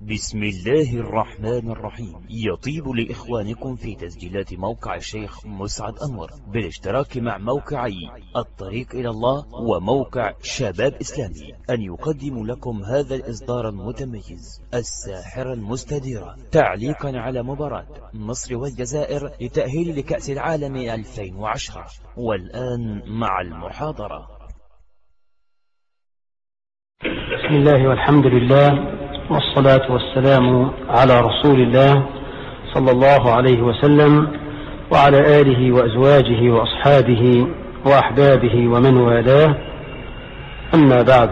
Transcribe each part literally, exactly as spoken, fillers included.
بسم الله الرحمن الرحيم. يطيب لإخوانكم في تسجيلات موقع الشيخ مسعد أنور بالاشتراك مع موقعي الطريق إلى الله وموقع شباب إسلامي أن يقدم لكم هذا الإصدار المتميز الساحرة المستديرة تعليقا على مباراة مصر والجزائر لتأهيل لكأس العالم ألفين وعشرة. والآن مع المحاضرة. بسم الله والحمد لله والصلاة والسلام على رسول الله صلى الله عليه وسلم وعلى آله وأزواجه وأصحابه وأحبابه ومن والاه، أما بعد،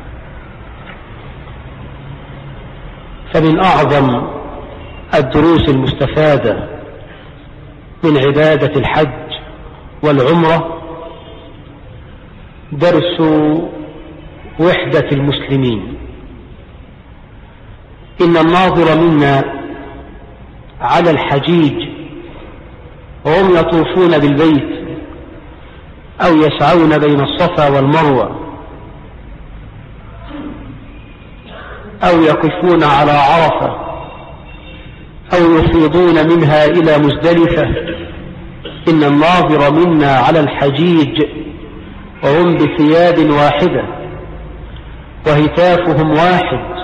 فمن أعظم الدروس المستفادة من عبادة الحج والعمرة درس وحدة المسلمين. إن الناظر منا على الحجيج وهم يطوفون بالبيت أو يسعون بين الصفا والمروة أو يقفون على عرفة أو يفيضون منها إلى مزدلفة، إن الناظر منا على الحجيج وهم بثياب واحدة وهتافهم واحد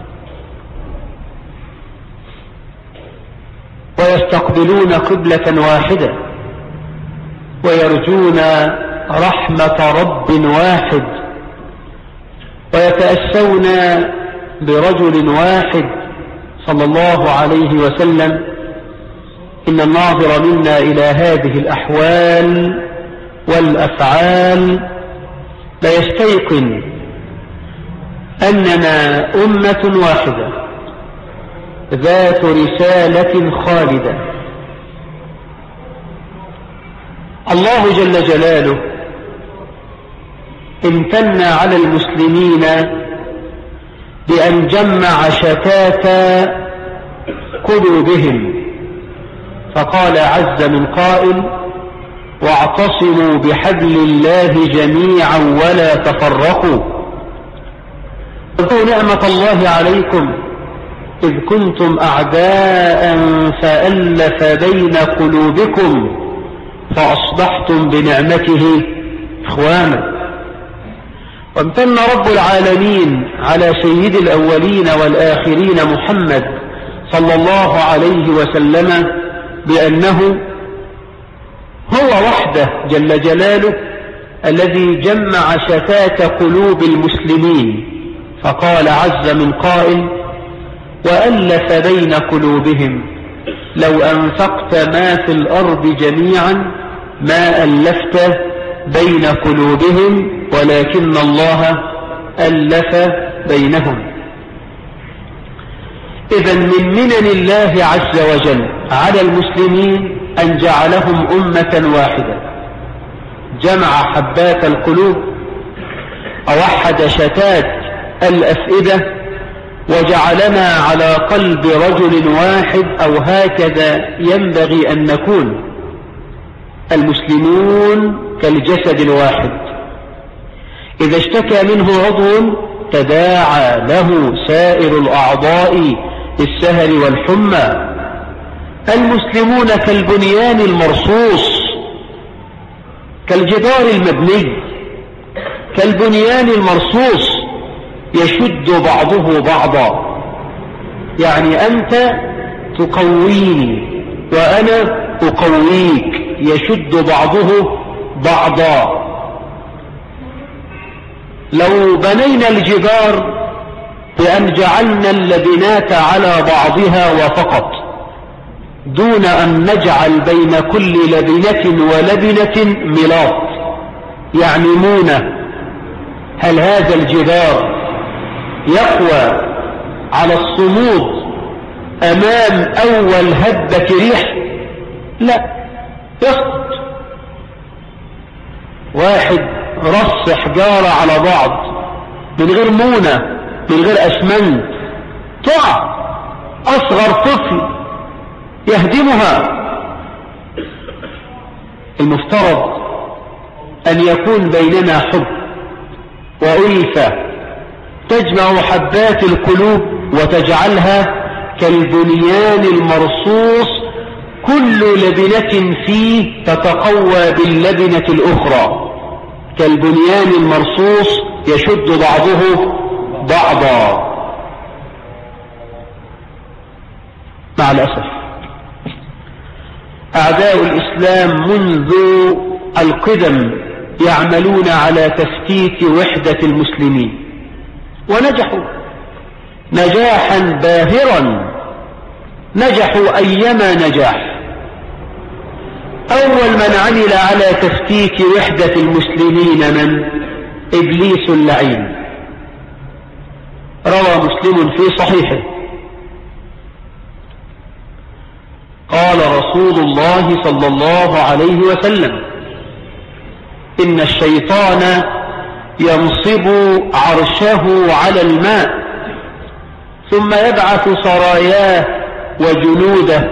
ويستقبلون قبلة واحدة ويرجون رحمة رب واحد ويتأسون برجل واحد صلى الله عليه وسلم. إن الناظر منا إلى هذه الأحوال والأفعال ليستيقن أننا أمة واحدة ذات رسالة خالدة. الله جل جلاله امتن على المسلمين بأن جمع شتات قلوبهم، فقال عز من قائل: واعتصموا بحبل الله جميعا ولا تفرقوا. اذكروا نعمة الله عليكم إذ كنتم أعداء فألف بين قلوبكم فأصبحتم بنعمته إخوانا. وامتن رب العالمين على سيد الأولين والآخرين محمد صلى الله عليه وسلم بأنه هو وحده جل جلاله الذي جمع شتات قلوب المسلمين، فقال عز من قائل: وألف بين قلوبهم لو أنفقت ما في الأرض جميعا ما ألفت بين قلوبهم ولكن الله ألف بينهم. إذن من منن الله عز وجل على المسلمين أن جعلهم أمة واحدة، جمع حبات القلوب، أوحد شتات الأفئدة، وجعلنا على قلب رجل واحد، أو هكذا ينبغي أن نكون. المسلمون كالجسد الواحد، إذا اشتكى منه عضو تداعى له سائر الأعضاء بالسهر والحمى. المسلمون كالبنيان المرصوص، كالجدار المبني، كالبنيان المرصوص يشد بعضه بعضا. يعني أنت تقويني وأنا أقويك، يشد بعضه بعضا. لو بنينا الجدار بأن جعلنا اللبنات على بعضها وفقط دون أن نجعل بين كل لبنة ولبنة ملاط، يعني مونة، هل هذا الجدار يقوى على الصمود أمام أول هبة ريح؟ لا، يسقط. واحد رص حجارة على بعض من غير مونة، من غير أسمنت، تقع. أصغر طفل يهدمها. المفترض أن يكون بيننا حب وألفة تجمع حبات القلوب وتجعلها كالبنيان المرصوص كل لبنة فيه تتقوى باللبنة الأخرى، كالبنيان المرصوص يشد بعضه بعضا. مع الأسف أعداء الإسلام منذ القدم يعملون على تفتيت وحدة المسلمين، ونجحوا نجاحا باهرا، نجحوا أيما نجاح. أول من عمل على تفتيت وحدة المسلمين من؟ إبليس اللعين. روى مسلم في صحيحه قال رسول الله صلى الله عليه وسلم: إن الشيطان ينصب عرشه على الماء ثم يبعث سراياه وجنوده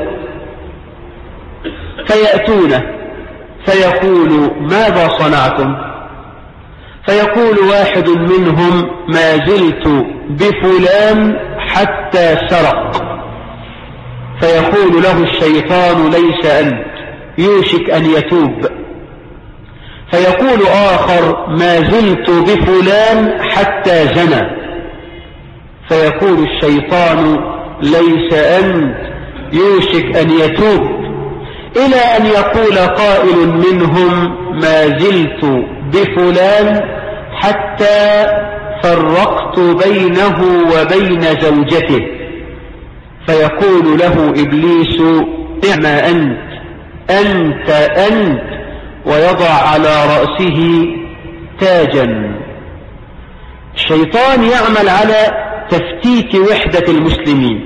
فيأتونه فيقول: ماذا صنعتم؟ فيقول واحد منهم: ما زلت بفلان حتى سرق. فيقول له الشيطان: ليس أنت، يوشك أن يتوب. فيقول آخر: ما زلت بفلان حتى زنى. فيقول الشيطان: ليس أنت، يوشك أن يتوب. إلى أن يقول قائل منهم: ما زلت بفلان حتى فرقت بينه وبين زوجته. فيقول له إبليس: نعم أنت، أنت أنت، ويضع على رأسه تاجا. الشيطان يعمل على تفتيت وحدة المسلمين،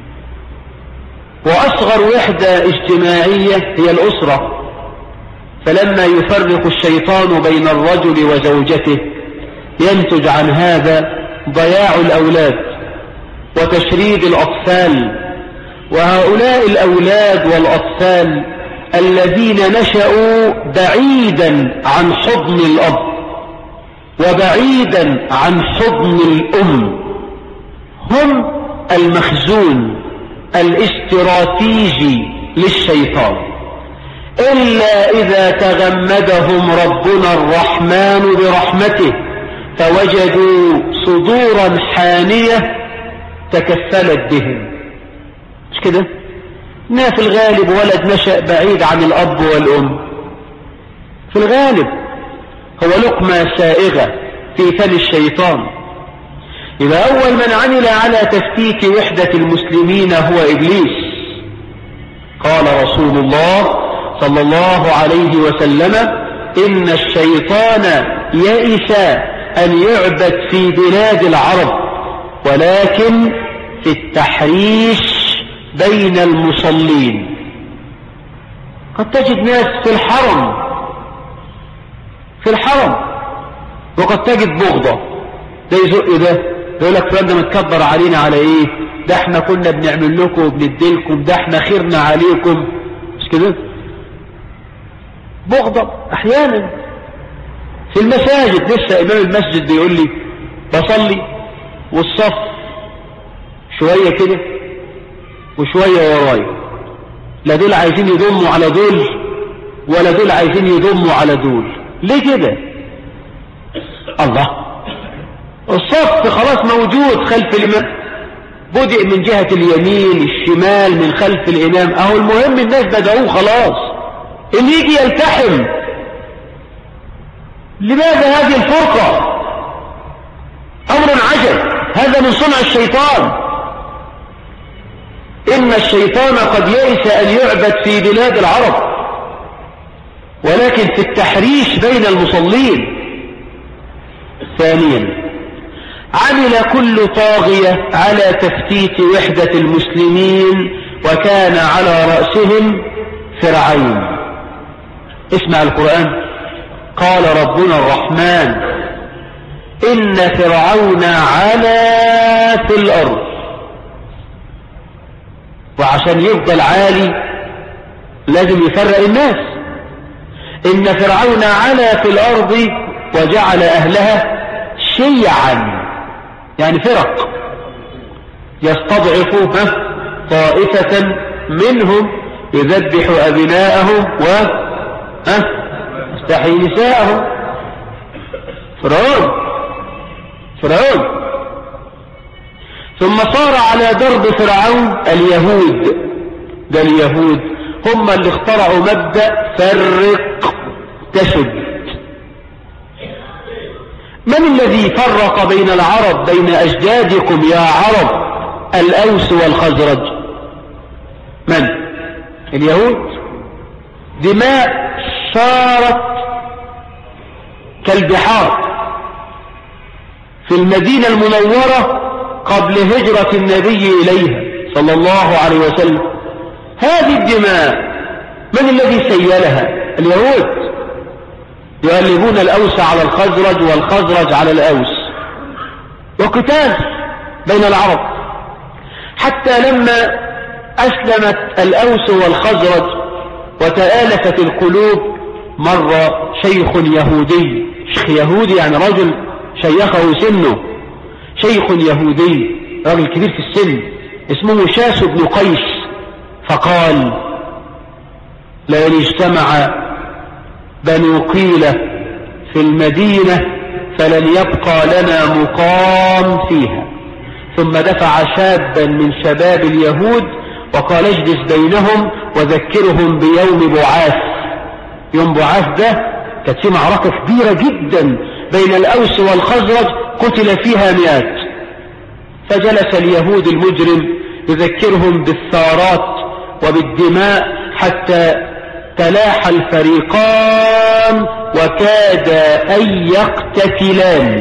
وأصغر وحدة اجتماعية هي الأسرة. فلما يفرق الشيطان بين الرجل وزوجته ينتج عن هذا ضياع الأولاد وتشريد الأطفال. وهؤلاء الأولاد والأطفال الذين نشأوا بعيدا عن حضن الأب وبعيدا عن حضن الأم هم المخزون الاستراتيجي للشيطان، إلا إذا تغمدهم ربنا الرحمن برحمته فوجدوا صدورا حانية تكفلت بهم. مش كده؟ إنها في الغالب ولد نشأ بعيد عن الأب والأم، في الغالب هو لقمة سائغة في فم الشيطان. إذا أول من عمل على تفتيت وحدة المسلمين هو إبليس. قال رسول الله صلى الله عليه وسلم: إن الشيطان يئس أن يعبد في بلاد العرب، ولكن في التحريش بين المصلين. قد تجد ناس في الحرم في الحرم وقد تجد بغضة، ده يزق ده، يقول لك فلان ده متكبر علينا على ايه؟ ده احنا كنا بنعمل لكم وبنديلكم، ده احنا خيرنا عليكم. مش كده؟ بغضة احيانا في المساجد. لسه امام المسجد بيقول لي بصلي والصف شوية كده وشوية ورايا، لا دول عايزين يضموا على دول ولا دول عايزين يضموا على دول. ليه كده؟ الله، الصف خلاص موجود خلف الإمام، بدأ من جهة اليمين الشمال من خلف الإمام، أهو المهم الناس بدأوه خلاص، اللي يجي يلتحم. لماذا هذه الفرقة؟ أمر عجب، هذا من صنع الشيطان. إن الشيطان قد يئس أن يعبد في بلاد العرب، ولكن في التحريش بين المصلين. ثانيا، عمل كل طاغية على تفتيت وحدة المسلمين، وكان على رأسهم فرعون. اسمع القرآن، قال ربنا الرحمن: إن فرعون علا في الأرض. وعشان يفضل عالي لازم يفرق الناس. إن فرعون علا في الأرض وجعل أهلها شيعا، يعني فرق. يستضعف طائفة منهم يذبح أبناءهم ويستحيي نساءهم. فرعون فرعون ثم صار على درب فرعون اليهود. ده اليهود هم اللي اخترعوا مبدأ فرق تشد. من الذي فرق بين العرب، بين أجدادكم يا عرب، الأوس والخزرج؟ من؟ اليهود. دماء صارت كالبحار في المدينة المنورة قبل هجرة النبي إليها صلى الله عليه وسلم. هذه الدماء من الذي سيلها؟ اليهود. يؤلبون الأوس على الخزرج والخزرج على الأوس، وقتال بين العرب، حتى لما أسلمت الأوس والخزرج وتآلفت القلوب، مر شيخ يهودي، شيخ يهودي يعني رجل شيخه سنه، شيخ يهودي رجل كبير في السن اسمه شاس بن قيس، فقال: لئن اجتمع بنو قيلة في المدينة فلن يبقى لنا مقام فيها. ثم دفع شابا من شباب اليهود وقال: اجلس بينهم وذكرهم بيوم بعاث. يوم بعاث ده كانت في معركة كبيرة جدا بين الأوس والخزرج قتل فيها مئات. فجلس اليهود المجرم يذكرهم بالثارات وبالدماء حتى تلاحى الفريقان وكاد أن يقتتلان.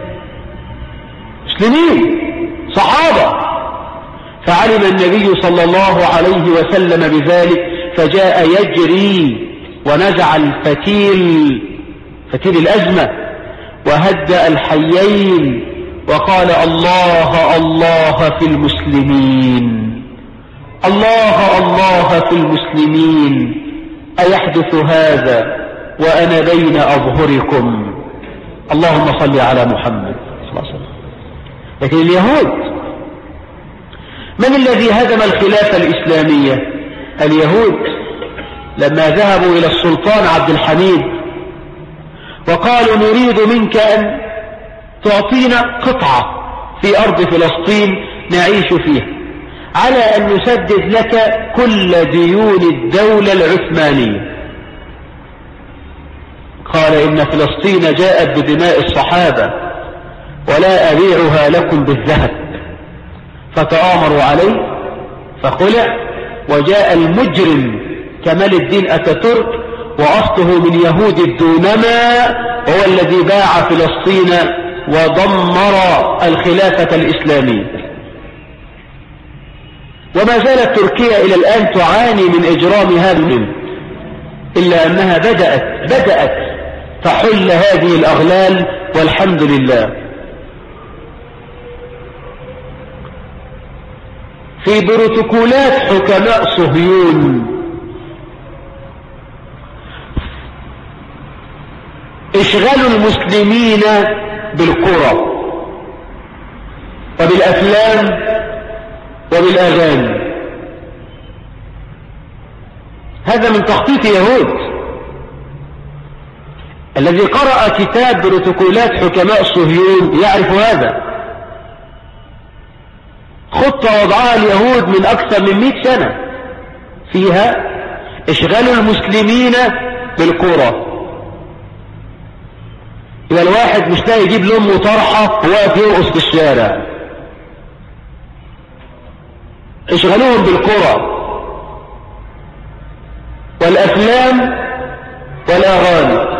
مسلمين صحابة. فعلم النبي صلى الله عليه وسلم بذلك فجاء يجري ونزع الفتيل، فتيل الأزمة، وهدأ الحيين وقال: الله الله في المسلمين، الله الله في المسلمين، أيحدث هذا وأنا بين أظهركم؟ اللهم صل على محمد صلى الله عليه وسلم. لكن اليهود، من الذي هدم الخلافة الإسلامية؟ اليهود. لما ذهبوا إلى السلطان عبد الحميد وقالوا: نريد منك أن تعطينا قطعة في أرض فلسطين نعيش فيها على أن نسدد لك كل ديون الدولة العثمانية. قال: إن فلسطين جاءت بدماء الصحابة ولا أبيعها لكم بالذهب. فتآمروا عليه فخلع، وجاء المجرم كمال الدين أتاتورك وأصله من يهود الدونما، هو الذي باع فلسطين ودمر الخلافة الإسلامية. وما زالت تركيا إلى الآن تعاني من إجرام هذا المجرم، إلا أنها بدأت بدأت تحل هذه الأغلال والحمد لله. في بروتوكولات حكماء صهيون اشغال المسلمين بالقرى وبالأفلام وبالأغاني. هذا من تخطيط يهود. الذي قرأ كتاب بروتوكولات حكماء صهيون يعرف هذا. خطة وضعها اليهود من أكثر من مئة سنة، فيها إشغال المسلمين بالقرى. إذا الواحد مش لاقي يجيب لأمه طرحة وواقف يرقص في الشارع، اشغلوهم بالقرى والأفلام والأغاني.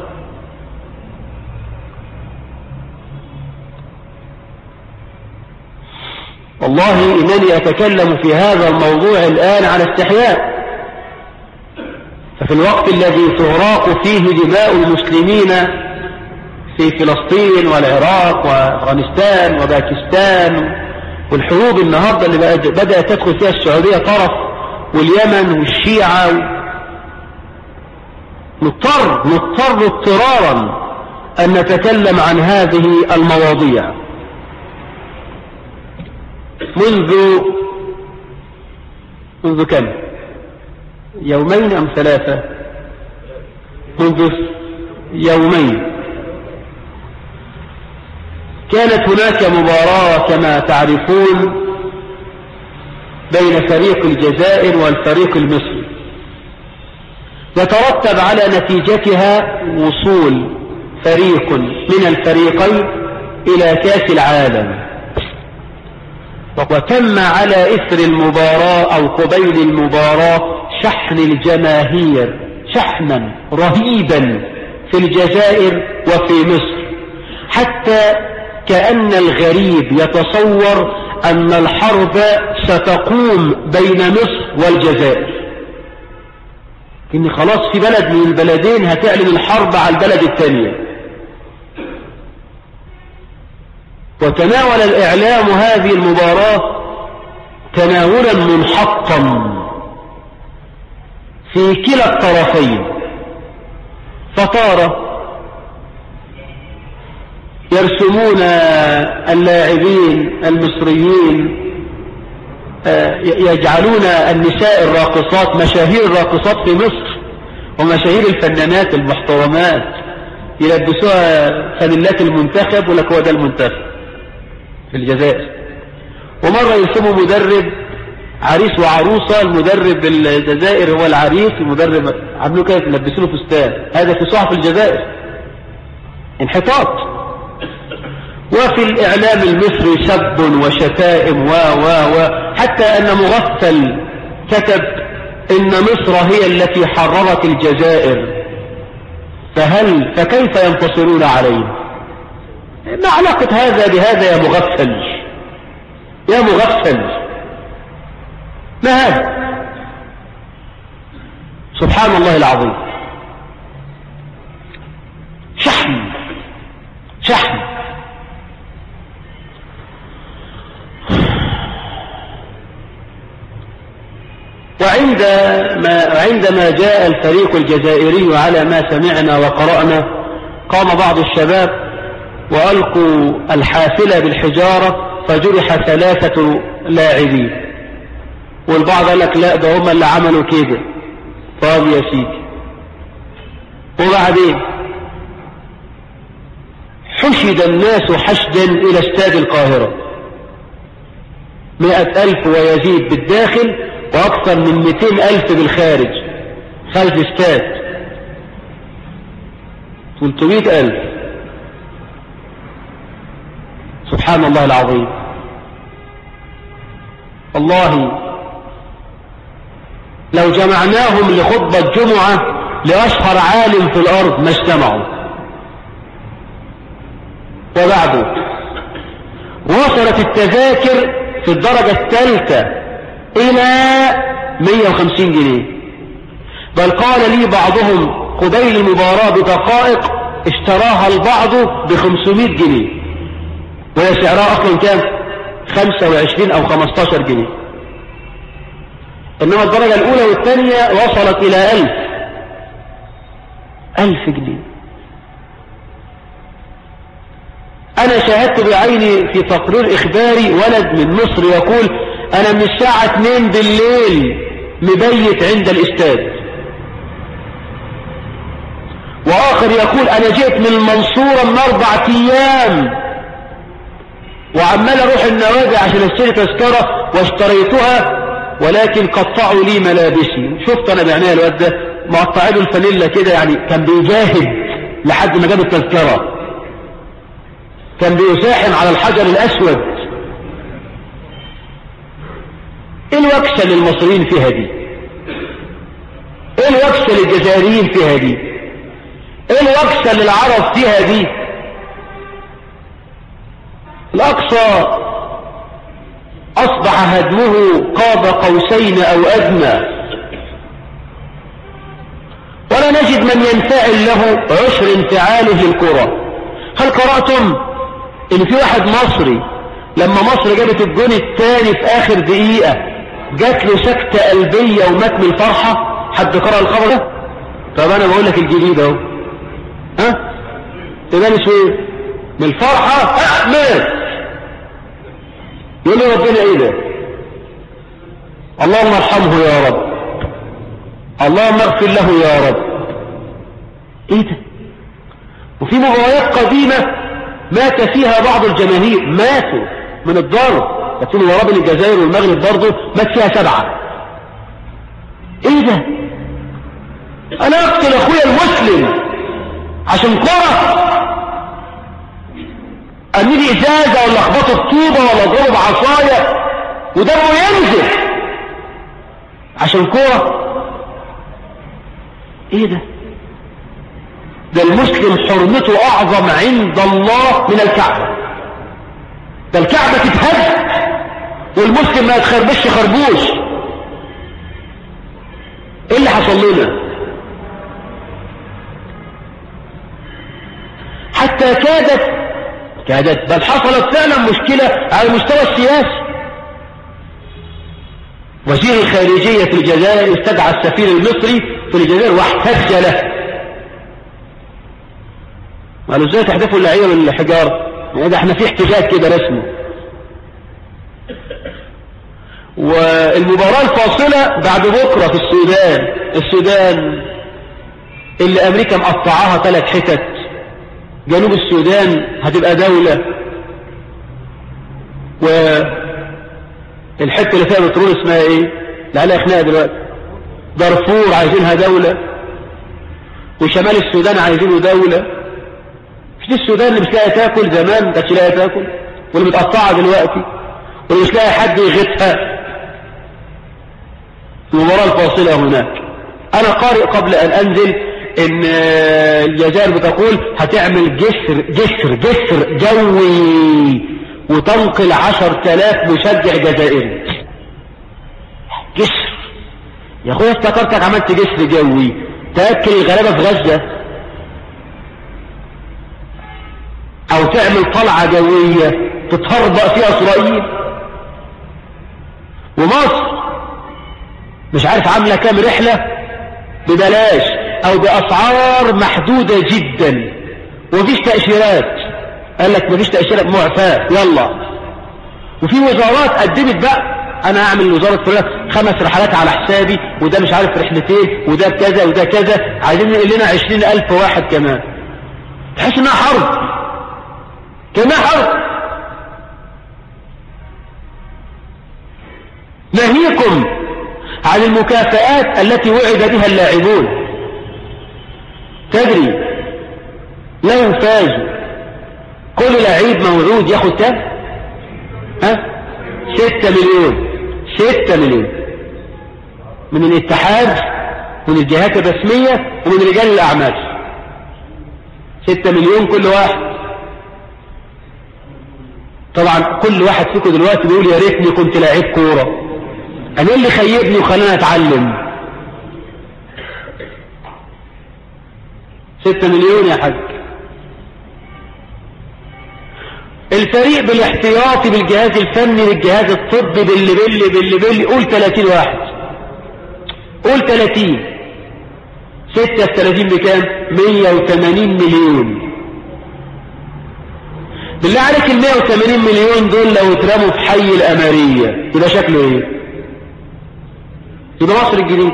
والله إنني أتكلم في هذا الموضوع الآن على استحياء، ففي الوقت الذي تهراق فيه دماء المسلمين في فلسطين والعراق وأفغانستان وباكستان، والحروب النهاردة اللي بدأت تدخل فيها السعودية طرف واليمن والشيعة، نضطر نضطر اضطرارا أن نتكلم عن هذه المواضيع. منذ منذ كم يومين أم ثلاثة منذ يومين كانت هناك مباراة كما تعرفون بين فريق الجزائر والفريق المصري، يترتب على نتيجتها وصول فريق من الفريقين إلى كأس العالم. وتم على إثر المباراة أو قبيل المباراة شحن الجماهير شحنا رهيبا في الجزائر وفي مصر، حتى كأن الغريب يتصور أن الحرب ستقوم بين مصر والجزائر، إن خلاص في بلد من البلدين هتعلن الحرب على البلد الثانية. وتناول الإعلام هذه المباراة تناولا منحطا في كلا الطرفين، فطار يرسمون اللاعبين المصريين يجعلون النساء الراقصات مشاهير الراقصات في مصر ومشاهير الفنانات المحترمات يلبسوها فانيلات المنتخب ولك هو ده المنتخب في الجزائر. ومرة يرسموا مدرب عريس وعروسة، المدرب الجزائر هو العريس، المدرب عملوا كده يلبسوا له فستان، هذا في صحف الجزائر. انحطاط. وفي الإعلام المصري سب وشتائم و و و حتى أن مغفل كتب إن مصر هي التي حررت الجزائر، فهل فكيف ينتصرون عليه؟ ما علاقة هذا بهذا يا مغفل يا مغفل؟ ما هذا؟ سبحان الله العظيم. شحن شحن. وعندما عندما جاء الفريق الجزائري على ما سمعنا وقرأنا، قام بعض الشباب وألقوا الحافلة بالحجارة فجرح ثلاثة لاعبين، والبعض قال لك لا ده هم اللي عملوا كده. طب يا سيدي، وبعدين حشد الناس حشدا إلى استاد القاهرة، مئة ألف ويزيد بالداخل وأكثر من مئتين ألف بالخارج خلف استاد ثلاثمئة ألف. سبحان الله العظيم. والله لو جمعناهم لخطبة جمعة لأشهر عالم في الأرض ما اجتمعوا. وبعده وصلت التذاكر في الدرجة الثالثة إلى مئة وخمسين جنيه، بل قال لي بعضهم قبيل المباراة بدقائق اشتراها البعض بخمسمائة جنيه، وهي سعرها أصلا كام؟ خمسة وعشرين أو خمستاشر جنيه. إنما الدرجة الأولى والثانية وصلت إلى ألف ألف جنيه. أنا شاهدت بعيني في تقرير إخباري ولد من مصر يقول أنا من الساعة اتنين بالليل مبيت عند الاستاد، وآخر يقول أنا جئت من المنصورة من أربعة أيام وعمال أروح النوادي عشان أشتري تذكرة واشتريتها ولكن قطعوا لي ملابسي. شفت أنا بعناية الواد ده مقطعين الفانيلا كده، يعني كان بيجاهد لحد ما جاب التذكرة، كان بيساحن على الحجر الأسود. ايه الوكسة للمصريين فيها دي؟ ايه الوكسة للجزائريين فيها دي؟ ايه الوكسة للعرب فيها دي؟ الأقصى أصبح هدمه قاب قوسين أو أدنى، ولا نجد من ينفعل له عشر انفعاله الكرة. هل قرأتم إن في واحد مصري لما مصر جابت الجون الثاني في آخر دقيقة جات له سكتة قلبية ومات من الفرحة؟ حد قرأ الخبر ده؟ طب أنا بقول لك الجديد أهو. ها؟ تبان شوية من الفرحة مات. يقول لي ربنا ايه ده؟ اللهم ارحمه يا رب، اللهم اغفر له يا رب. ايه ده؟ وفي مباريات قديمة مات فيها بعض الجماهير، ماتوا من الضرب. لكن مباراة بين الجزائر والمغرب برضه مات فيها سبعة. ايه ده؟ انا اقتل اخويا المسلم عشان كرة؟ ارمي لي ازازة ولا اخبطه بطوبة ولا اضربه بعصاية ودمه ينزل عشان كرة؟ ايه ده؟ ده المسلم حرمته اعظم عند الله من الكعبة. ده الكعبة تتهد والمسلم ما يتخربش خربوش. ايه اللي حصل لنا؟ حتى كادت كادت بل حصلت فعلا مشكلة على المستوى السياسي. وزير الخارجية في الجزائر استدعى السفير المصري في الجزائر واحتج له. قالوا ازاي تحدفوا اللعيبة بالحجارة؟ يعني ده احنا في احتجاج كده رسمي. والمباراة الفاصلة بعد بكرة في السودان. السودان اللي امريكا مقطعاها ثلاث حتت، جنوب السودان هتبقى دولة، والحتة اللي فيها بترول اسمها ايه؟ لعلها خناقة دلوقتي. دارفور عايزينها دولة، وشمال السودان عايزينه دولة. مش السودان اللي مش لاقي تاكل، زمان كانتش لاقي تاكل، واللي متقطعها دلوقتي، واللي مش لاقي حد يغثها. المباراة الفاصلة هناك. انا قارئ قبل ان انزل ان الجزائر بتقول هتعمل جسر جسر جسر جوي وتنقل عشر تلاف مشجع جزائري. جسر يا اخويا، افتكرتك عملت جسر جوي تأكل الغلابة في غزة، او تعمل طلعة جوية تتهربأ فيها اسرائيل. ومصر مش عارف عاملة كام رحلة ببلاش او باسعار محدودة جدا، ومفيش تأشيرات. قال لك مفيش تأشيرات، معفاة يلا. وفي وزارات قدمت بقى انا اعمل وزارة فلان خمس رحلات على حسابي، وده مش عارف رحلتين، وده كذا وده كذا، عايزين نقل لنا عشرين الف واحد كمان. تحس انها حرب، كما حرب. ناهيكم عن المكافآت التي وعد بها اللاعبون. تدري لو فازوا كل لعيب موعود ياخد كام؟ ها؟ ستة مليون. ستة مليون من الاتحاد، من الجهات الرسمية، ومن رجال الأعمال. ستة مليون كل واحد. طبعا كل واحد فيكم دلوقتي بيقول يا ريتني كنت لاعب كورة، انا اللي خيبني وخلاني اتعلم. ستة مليون يا حاج. الفريق بالاحتياطي بالجهاز الفني بالجهاز الطبي باللي باللي باللي باللي قول ثلاثين واحد، قول ثلاثين. ستة في ثلاثين بكام؟ مية وثمانين مليون. بالله عليك ال مية وثمانين مليون دول لو اترموا في حي الأمارية يبقى شكله ايه؟ يبقى مصر الجديد.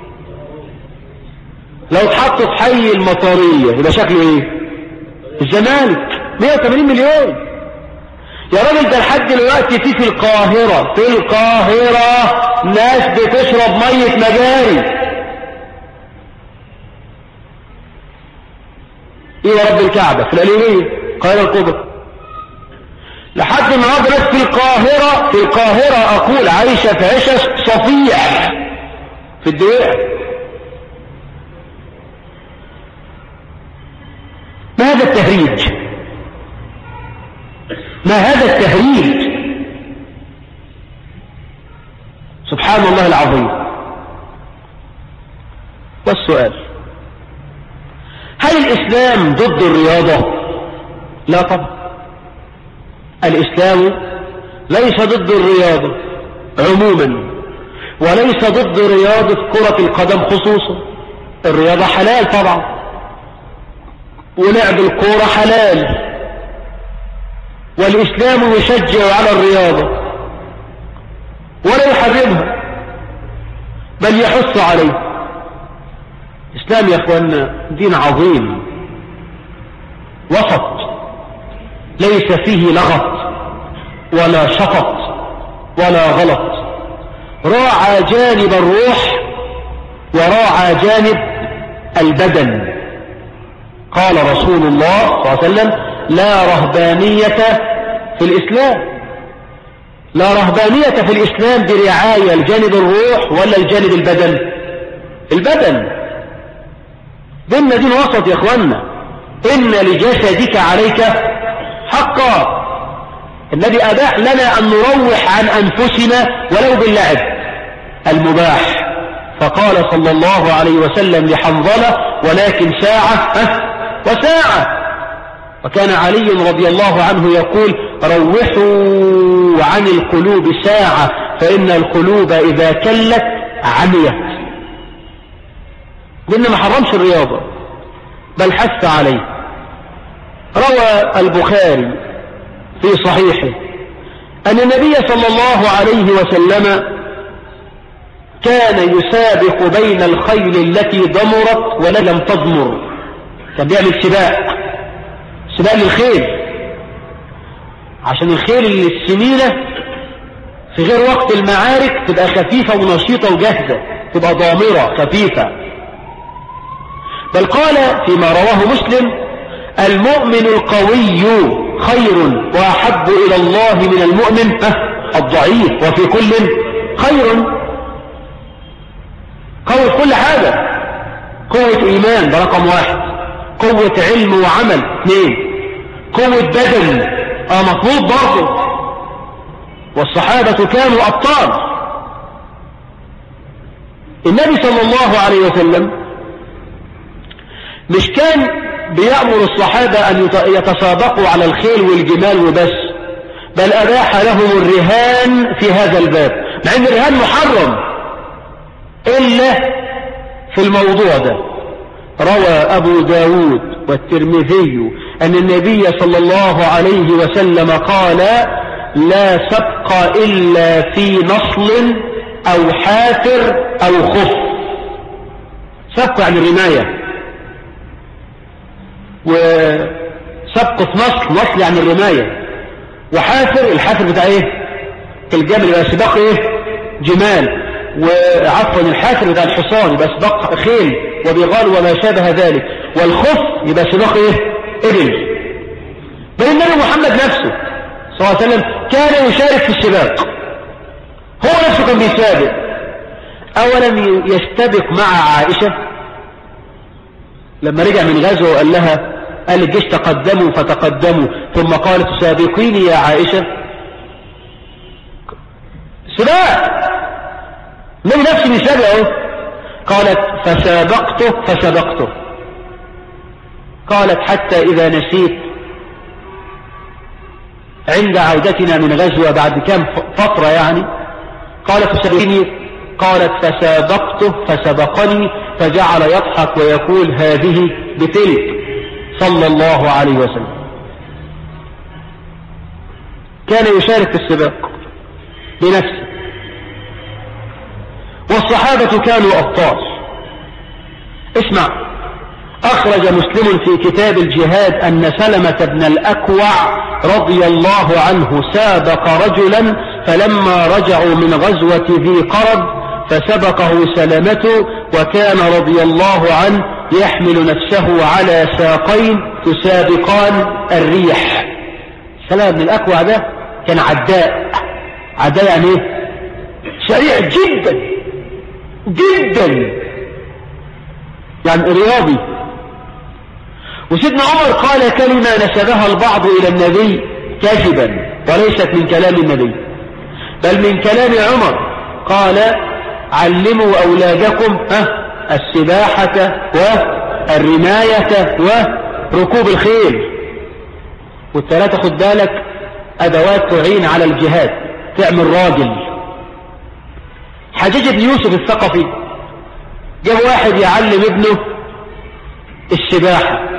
لو اتحطوا في حي المطارية يبقى شكله ايه؟ الزمالك. مية وثمانين مليون يا راجل. ده لحد دلوقتي في في القاهرة في القاهرة ناس بتشرب مية مجاري. ايه يا رب الكعبة؟ في القليوبية، القاهرة الكبرى. لحد النهارده ناس في القاهرة في القاهرة أقول عايشة في عشش صفيح في الدوائر. ما هذا التهريج؟ ما هذا التهريج؟ سبحان الله العظيم. والسؤال: هل الإسلام ضد الرياضة؟ لا طبعا. الإسلام ليس ضد الرياضة عموما، وليس ضد رياضة كرة القدم خصوصا. الرياضة حلال طبعا، ولعب الكورة حلال، والإسلام يشجع على الرياضة ولا يحرمها بل يحث عليه. الإسلام يا أخوانا دين عظيم وسط، ليس فيه لغط ولا شطط ولا غلط، راعى جانب الروح وراعى جانب البدن. قال رسول الله صلى الله عليه وسلم: لا رهبانية في الإسلام. لا رهبانية في الإسلام برعاية الجانب الروح ولا الجانب البدن. البدن ديننا دين وسط يا اخوانا. إن لجسدك عليك حقا. النبي أباح لنا أن نروح عن أنفسنا ولو باللعب المباح، فقال صلى الله عليه وسلم لحنظلة: ولكن ساعة وساعة. وكان علي رضي الله عنه يقول: روحوا عن القلوب ساعة فإن القلوب إذا كلت عميت. لأنه ما حرمش الرياضة بل حث عليه. روى البخاري في صحيحه أن النبي صلى الله عليه وسلم كان يسابق بين الخيل التي ضمرت ولم تضمر. كان بيعمل سباق سباق للخيل، عشان الخيل اللي السمينة في غير وقت المعارك تبقى خفيفة ونشيطة وجاهزة، تبقى ضامرة خفيفة. بل قال فيما رواه مسلم: المؤمن القوي خير وأحب إلى الله من المؤمن الضعيف، وفي كل خير. قوة كل حاجة، قوة إيمان ده رقم واحد، قوة علم وعمل اثنين، قوة بدن اه مطلوب برضه. والصحابة كانوا أبطال. النبي صلى الله عليه وسلم مش كان بيأمر الصحابة أن يتسابقوا على الخيل والجمال وبس، بل أباح لهم الرهان في هذا الباب، مع أن الرهان محرم إلا في الموضوع ده. روى أبو داود والترمذي أن النبي صلى الله عليه وسلم قال: لا سبق إلا في نصل أو حافر أو خف. سبق عن الرماية، وسبق نصل نصل عن الرماية، وحافر الحافر بتاع ايه الجمل يبقى سباق ايه جمال، وعفوا الحافر بتاع الحصان يبقى سباق خيل وبغال وما شابه ذلك، والخف يبقى سباق ايه ابل. بل النبي محمد نفسه صلى الله عليه وسلم كان يشارك في السباق، هو نفسه كان بيسابق. أولم يستبق مع عائشة لما رجع من غزوة وقال لها، قال الجيش تقدموا فتقدموا، ثم قالت: سابقيني يا عائشة. سباق من نفسه يسابق اهو. قالت: فسابقته فسبقته. قالت: حتى إذا نسيت عند عودتنا من غزوة بعد كام فترة يعني، قالت: فسابقيني. قالت: فسابقته فسبقني، فجعل يضحك ويقول: هذه بتلك، صلى الله عليه وسلم. كان يشارك في السباق بنفسه. والصحابة كانوا أبطال. اسمع، أخرج مسلم في كتاب الجهاد أن سلمة بن الأكوع رضي الله عنه سابق رجلا، فلما رجعوا من غزوة ذي قرد فسبقه سلمته، وكان رضي الله عنه يحمل نفسه على ساقين تسابقان الريح. سلمة بن الأكوع ده كان عداء. عداء يعني ايه؟ سريع جدا جدا، يعني رياضي. وسيدنا عمر قال كلمة نسبها البعض إلى النبي كذبا وليست من كلام النبي بل من كلام عمر. قال: علموا أولادكم السباحة والرماية وركوب الخيل. والثلاثة خد بالك أدوات تعين على الجهاد، تعمل راجل. حجاج بن يوسف الثقفي جاب واحد يعلم ابنه السباحة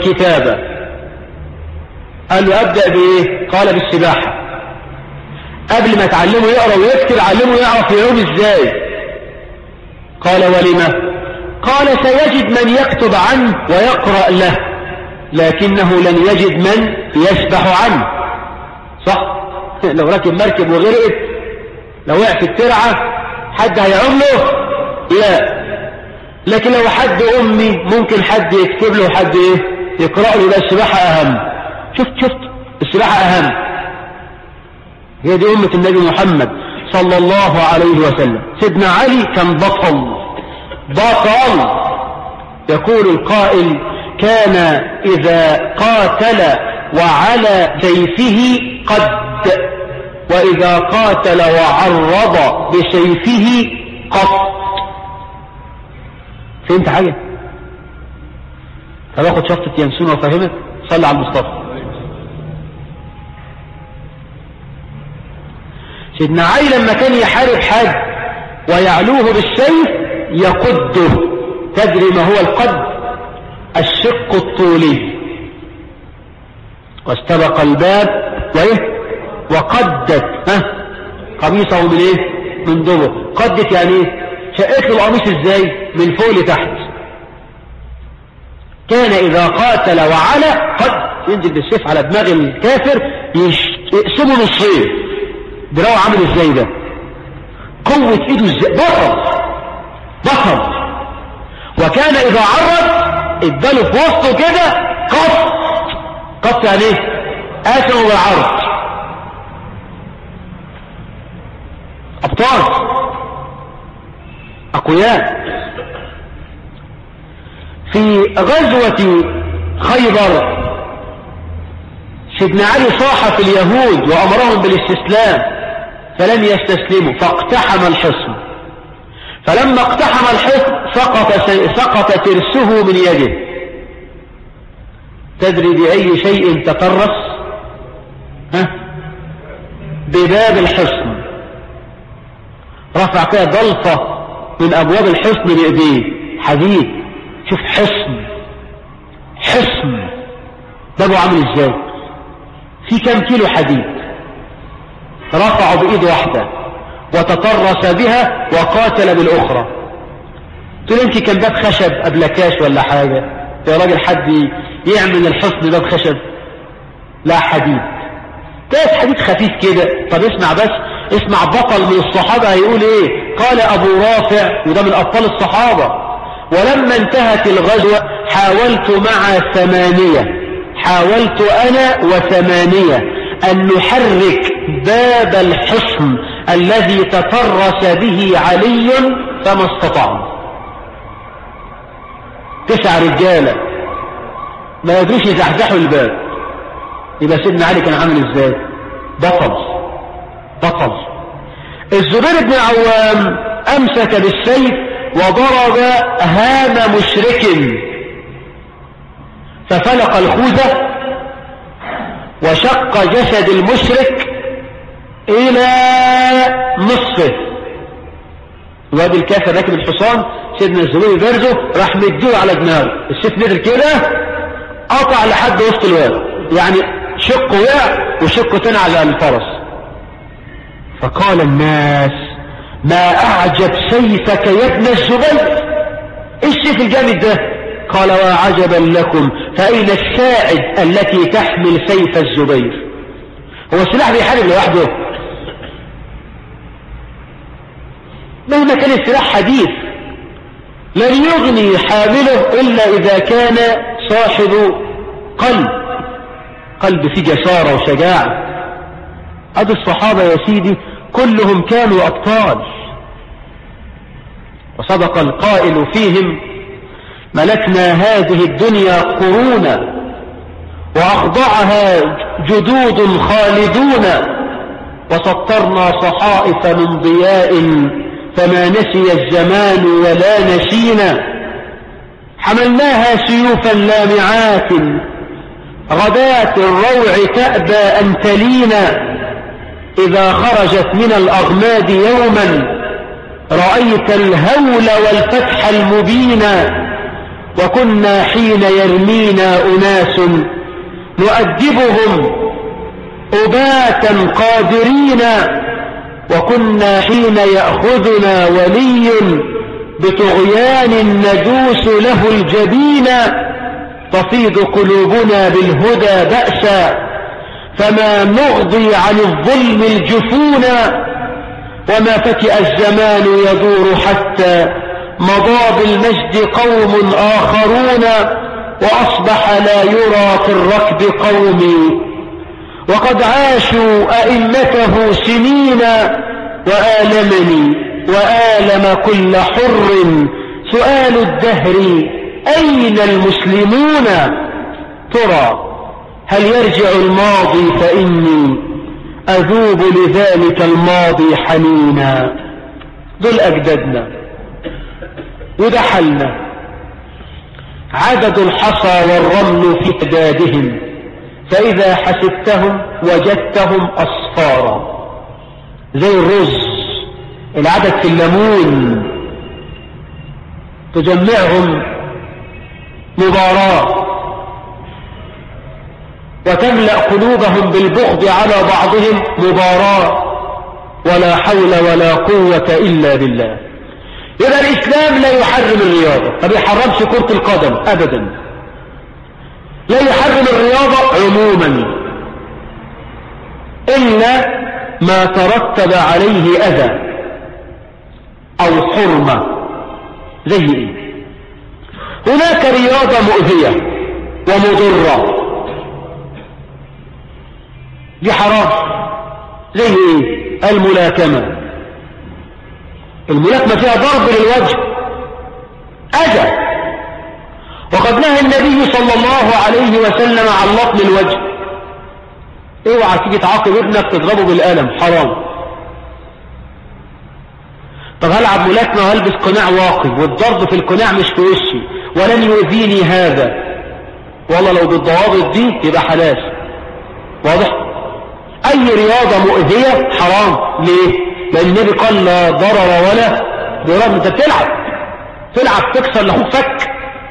والكتابة. قال له: أبدأ بإيه؟ قال: بالسباحة. قبل ما تعلمه يقرأ ويكتب علمه يعرف يعوم ازاي. قال ولما؟ قال سيجد من يكتب عنه ويقرأ له، لكنه لن يجد من يسبح عنه. صح؟ لو راكب مركب وغرقت، لو وقع في الترعة حد هيعوم له؟ لا. لكن لو حد أمي ممكن حد يكتب له وحد ايه يقرأ له. لا، السباحة أهم. شفت شفت السباحة أهم. هي دي أمة النبي محمد صلى الله عليه وسلم. سيدنا علي كان بطل بطل. يقول القائل: كان إذا قاتل وعلى سيفه قد، وإذا قاتل وعرض بسيفه قط. فهمت حاجة؟ طب اخد شفطة ينسون وفهمك. صلى على المصطفى. سيدنا علي لما كان يحارب حد ويعلوه بالسيف يقده. تدري ما هو القد؟ الشق الطولي. واستبق الباب وايه وقدت ها قميصه من ايه من دبر. قدت يعني ايه؟ شقت له القميص ازاي؟ من فوق لتحت. كان اذا قاتل وعلى قد ينزل بالسيف على دماغ الكافر يقسمه نصين. دراعه عامل ازاي ده؟ قوة ايده ازاي؟ بطل بطل. وكان اذا عرض اداله في وسطه كده قط. قط يعني ايه؟ قاسمه بالعرض. ابطال اقوياء. في غزوة خيبر سيدنا علي صاح في اليهود وامرهم بالاستسلام فلم يستسلموا فاقتحم الحصن. فلما اقتحم الحصن سقط سقط ترسه من يده. تدري بأي شيء تطرس؟ ها؟ بباب الحصن. رفع كده ضلفة من أبواب الحصن بإيديه حديد. شوف حصن حصن بابه عامل ازاي؟ في كم كيلو حديد. رفعه بإيد واحدة وتطرس بها وقاتل بالأخرى. تقول انت كان باب خشب قبل كاش ولا حاجة يا راجل؟ حد يعمل الحصن باب خشب؟ لا، حديد. كاس حديد خفيف كده. طب اسمع بس، اسمع بطل من الصحابة هيقول ايه. قال ابو رافع، وده من ابطال الصحابة: ولما انتهت الغزوة حاولت مع ثمانية حاولت انا وثمانية ان نحرك باب الحصن الذي تطرس به علي فما استطعنا. تسع رجالة ما يدروش يزحزحوا الباب. يبقى سيدنا علي كان عامل ازاي؟ بطل بطل. الزبير بن عوام امسك بالسيف وضرب هام مشرك ففلق الخوذة وشق جسد المشرك الى نصفه. الواد الكافر راكب الحصان، سيدنا الزبير برزه راح مديه على دماغه. السيف نزل كده قطع لحد وسط الواد، يعني شقه وقع وشقه تاني على الفرس. فقال الناس: ما اعجب سيفك يا ابن الزبير. ايه السيف الجامد ده؟ قال: وعجبا لكم، فاين الساعد التي تحمل سيف الزبير؟ هو السلاح بيحارب لوحده؟ مهما كان السلاح حديث لن يغني حامله إلا إذا كان صاحب قلب قلب فيه جسارة وشجاعة. أدي الصحابة يا سيدي كلهم كانوا أبطال. وصدق القائل فيهم: ملكنا هذه الدنيا قرونا وأخضعها جدود خالدون وسطرنا صحائف من ضياء فما نسي الزمان ولا نسينا. حملناها سيوفا لامعات غداة الروع تأبى أن تلينا. إذا خرجت من الأغماد يوما رأيت الهول والفتح المبينا. وكنا حين يرمينا أناس نؤدبهم أباتا قادرين وكنا حين يأخذنا ولي بطغيان ندوس له الجبين تفيض قلوبنا بالهدى بأسا فما نغضي عن الظلم الجفون وما فتئ الزمان يدور حتى مضى بالمجد قوم آخرون وأصبح لا يرى في الركب قومي وقد عاشوا أئمته سنين وآلمني وآلم كل حر سؤال الدهر أين المسلمون ترى هل يرجع الماضي فإني أذوب لذلك الماضي حنينا دول أجدادنا وده حلنا عدد الحصى والرمل في أجدادهم فإذا حسبتهم وجدتهم أصفارا زي الرز العدد في الليمون تجمعهم مباراة وتملأ قلوبهم بالبغض على بعضهم مباراة ولا حول ولا قوة إلا بالله. إذا الإسلام لا يحرم الرياضة ما بيحرمش كرة القدم أبدا لا يحرم الرياضة عموما إلا ما ترتب عليه أذى أو حرمة زي إيه هناك رياضة مؤذية ومضرة دي حرام زي ايه الملاكمة الملاكمة فيها ضرب للوجه أذى وقد نهى النبي صلى الله عليه وسلم عن لطم الوجه اوعى تيجي تعاقب ابنك تضربه بالقلم حرام طب هلعب ملاكمة وهلبس قناع واقي والضرب في القناع مش في وشي ولن يؤذيني هذا والله لو بالضوابط دي يبقى حلال واضح اي رياضة مؤذية حرام ليه لان النبي قال لا ضرر ولا ضرر انت بتلعب تلعب تكسر لاخوك فك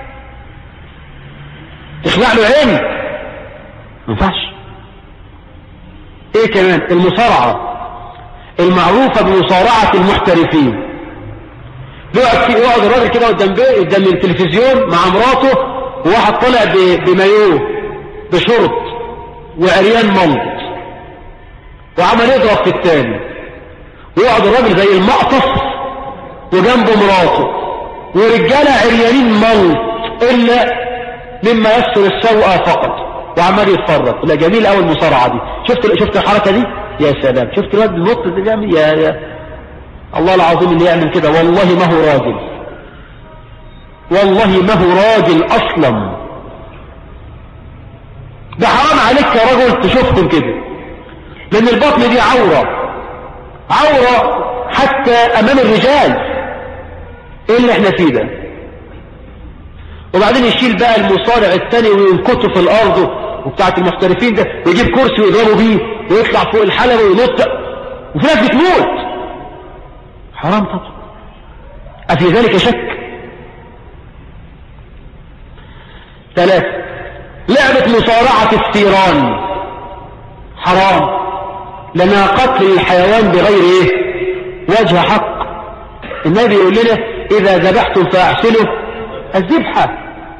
تخلع له عين ما ينفعش ايه كمان المصارعة المعروفة بمصارعة المحترفين يقعد يقعد الراجل كده قدام قدام التلفزيون مع مراته وواحد طالع بمايوه بشرط وعريان ملط وعمل يضرب في التاني ويقعد الراجل زي المقطف وجنبه مراته ورجاله عريانين ملط الا مما يستر السوء فقط وعمال يتفرج. لا جميل قوي المصارعه دي. شفت شفت الحركه دي يا سلام. شفت الواد النط اللي بيعمل يا يا الله العظيم اللي يعمل كده والله ما هو راجل والله ما هو راجل اصلا. ده حرام عليك يا رجل تشوفهم كده لان البطن دي عوره عوره حتى امام الرجال. ايه اللي احنا فيه ده؟ وبعدين يشيل بقى المصارع الثاني وينكته في الارض وبتاعت المحترفين ده ويجيب كرسي ويضربه بيه ويطلع فوق الحلبة وينط وفي ناس بتموت. حرام طبعا. أفي ذلك شك؟ ثلاثة لعبة مصارعة الثيران حرام لنا قتل الحيوان بغير ايه وجه حق. النبي يقول لنا إذا ذبحتم فأحسنوا الذبحة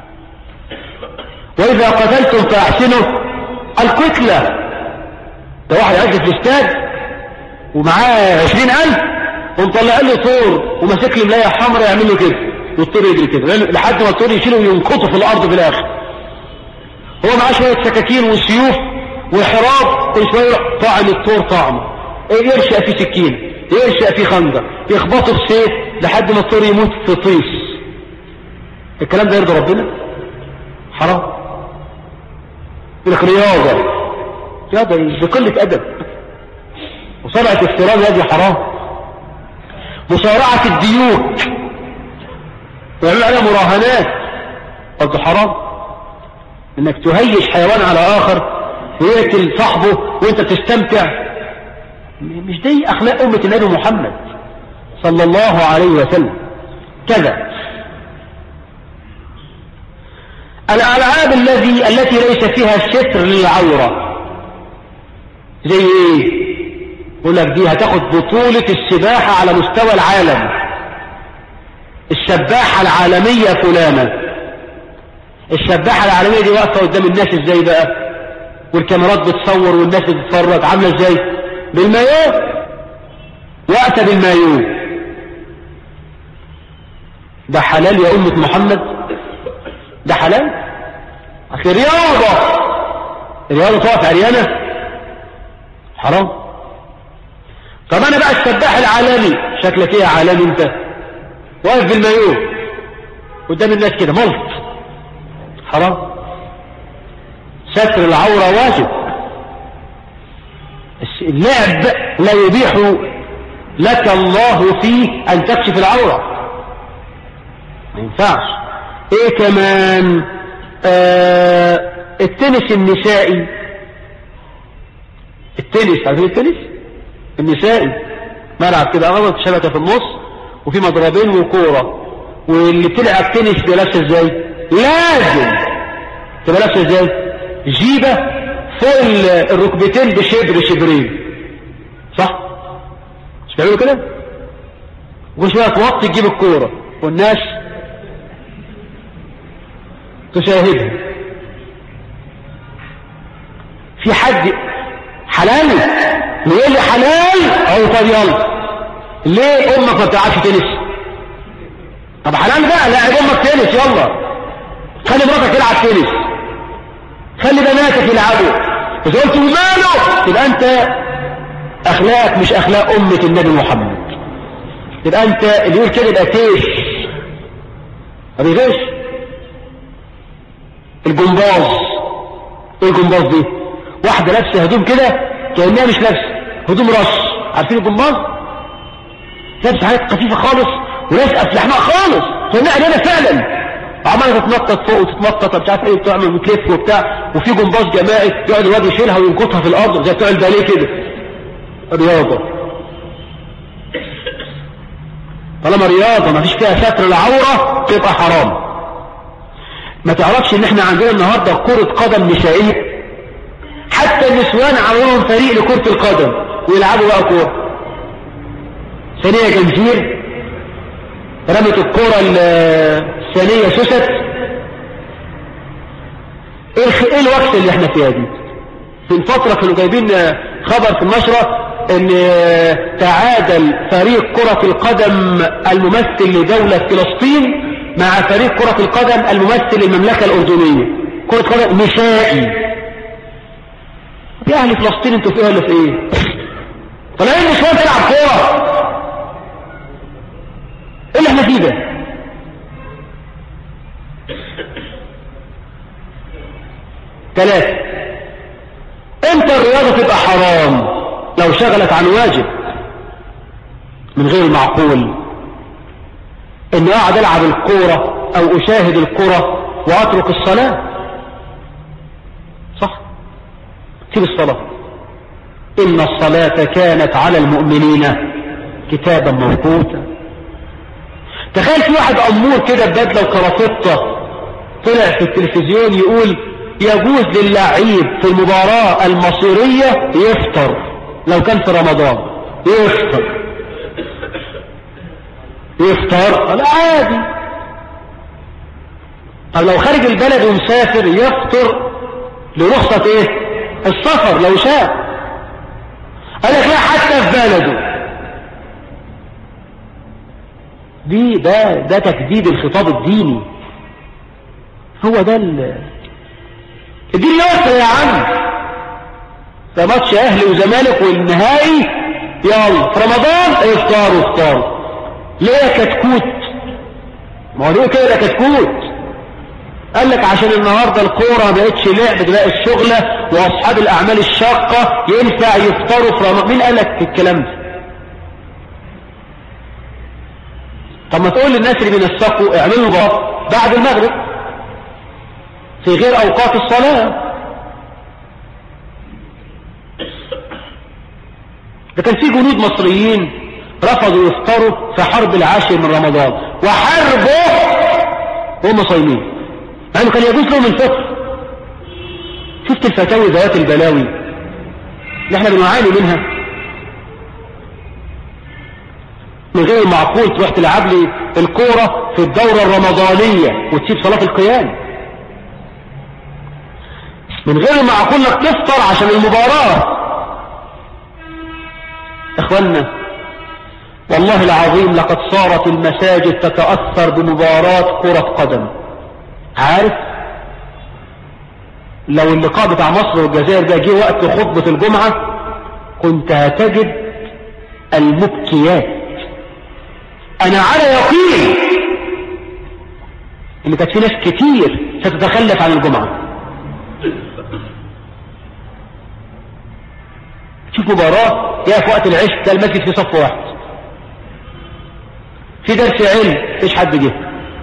وإذا قتلتم فأحسنوا القتلة. ده واحد يعجز في الاستاد ومعاه عشرين ألف ومطلع له طور وماسك له ملاية حمراء يعمل له كده والطور يجري كده لحد ما الطور يشيله وينقطه في الأرض في الآخر. هو معاه شوية سكاكين وسيوف وحراب وشوية طعم الطور طعمه يرشق فيه سكين يرشق فيه خنجر يخبطه في سيف لحد ما الطور يموت في طيس. الكلام ده يرضي ربنا؟ حرام. يقول لك رياضة رياضة بقلة أدب. مصارعة الثيران هذه حرام. مصارعة الديوك ويعملوا عليها مراهنات برضه حرام. انك تهيش حيوان على آخر ويقتل صاحبه وانت تستمتع. مش دي أخلاق أمة النبي محمد صلى الله عليه وسلم. كذا الألعاب الذي التي ليس فيها ستر للعورة زي ايه يقول لك دي هتاخد بطولة السباحة على مستوى العالم، السباحة العالمية فلانة. السباحة العالمية دي واقفة قدام الناس ازاي بقى، والكاميرات بتصور والناس بتتفرج، عاملة ازاي؟ بالمايو، واقفة بالمايو. ده حلال يا أمة محمد؟ ده حلال؟ أخي رياضة، الرياضة تقف عريانة؟ حرام. طب أنا بقى السباح العالمي، شكلك إيه يا عالمي أنت؟ واقف بالمايو قدام الناس كده ملط، حرام. ستر العورة واجب. اللعب لا يبيح لك الله فيه أن تكشف العورة، ما ينفعش. ايه كمان؟ آه التنس النسائي، التنس عارفين التنس النسائي؟ ملعب كده اغلط شبكة في النص وفي مضربين وكورة، واللي بتلعب تنس بلابسه ازاي؟ لازم تبقى لابسه ازاي؟ جيبة فوق الركبتين بشبر شبرين، صح؟ مش بيعملوا كده؟ وكل شوية توطي تجيب الكورة والناس تشاهدها. في حد حلال يقول لي حلال او طب يلا، ليه امك ما بتلعبش تنس؟ طب حلال بقى، لاعب امك تنس، يلا خلي مراتك تلعب تنس، خلي بناتك يلعبوا. اذا قلت وماله يبقى انت اخلاقك مش اخلاق امة النبي محمد، يبقى انت اللي يقول كده يبقى تيش، ما بيغش. الجمباز، ايه الجمباز دي؟ واحدة لابسة هدوم كده كأنها مش لابسة، هدوم رش، عارفين الجمباز؟ لابسة حاجات خفيفة خالص ولازقة في لحمها خالص، كأنها قليلة فعلا، عمالة تتنطط فوق وتتنطط مش عارف ايه وبتعمل وتلف وبتاع، وفي جمباز جماعي يقعد الواد يشيلها وينكتها في الارض زي بتوع الباليه كده. رياضة، طالما رياضة ما فيش فيها ستر العورة تبقى حرام. ما تعرفش ان احنا عندنا النهاردة كرة قدم نسائية، حتى النسوان عملوا لهم فريق لكرة القدم ويلعبوا بقى كورة. ثانية جنزير رمت الكورة الثانية سوست. ايه الوقت اللي احنا فيها دي؟ في الفترة كانوا جايبين خبر في النشرة ان تعادل فريق كرة القدم الممثل لدولة فلسطين مع فريق كرة القدم الممثل للمملكة الأردنية، كرة قدم نسائي. يا أهل فلسطين انتوا فيها ولا في ايه؟ طالعين نسوان تلعب كورة، ايه اللي احنا فيه ده؟ ثلاثة، امتى الرياضة تبقى حرام؟ لو شغلت عن واجب من غير المعقول، ان اقعد العب الكورة او اشاهد الكورة واترك الصلاة، صح؟ سيب الصلاة، ان الصلاة كانت على المؤمنين كتابا موقوتا. تخيل في واحد امور كده ببدلة وكرافتة طلع في التلفزيون يقول يجوز للعيب في المباراة المصيرية يفطر لو كان في رمضان، يفطر يفطر لا عادي. طب لو خارج البلد ومسافر يفطر لرخصة ايه؟ السفر لو شاء. قال لك لا حتى في بلده. دي ده ده تجديد الخطاب الديني، هو ده الدين يوصل يا عم. ده ماتش اهلي وزمالك والنهائي يلا في رمضان افطاروا افطاروا. ليه يا كتكوت؟ ما هو ليه كده يا كتكوت؟ قال لك عشان النهارده الكوره ما بقتش لعب، تلاقي الشغله واصحاب الاعمال الشاقه ينفع يفطروا في رمضان. مين قال لك الكلام ده؟ طب ما تقول للناس اللي بينسقوا اعملوا بعد المغرب في غير اوقات الصلاه. ده كان في جنود مصريين رفضوا يفطروا في حرب العاشر من رمضان وحاربوا وهم صايمين، يعني كان يجوز لهم الفطر. شفت الفتاوي ذوات البلاوي اللي احنا بنعاني منها؟ من غير المعقول تروح تلعب لي الكورة في الدورة الرمضانية وتسيب صلاة القيام. من غير المعقول انك تفطر عشان المباراة. اخوانا والله العظيم لقد صارت المساجد تتأثر بمباراة كرة قدم. عارف لو اللقاء بتاع مصر والجزائر ده جه وقت خطبة الجمعة كنت هتجد المبكيات. انا على يقين ان كانت في ناس كتير ستتخلف عن الجمعة. شوف مباراة جاء في وقت العشاء ده المسجد في صف واحد، في درس علم مفيش حد جه.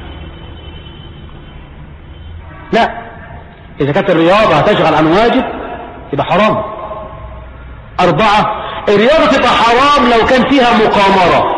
لا، اذا كانت الرياضة هتشغل عن واجب يبقى حرام. اربعة، الرياضة تبقى حرام لو كان فيها مقامرة.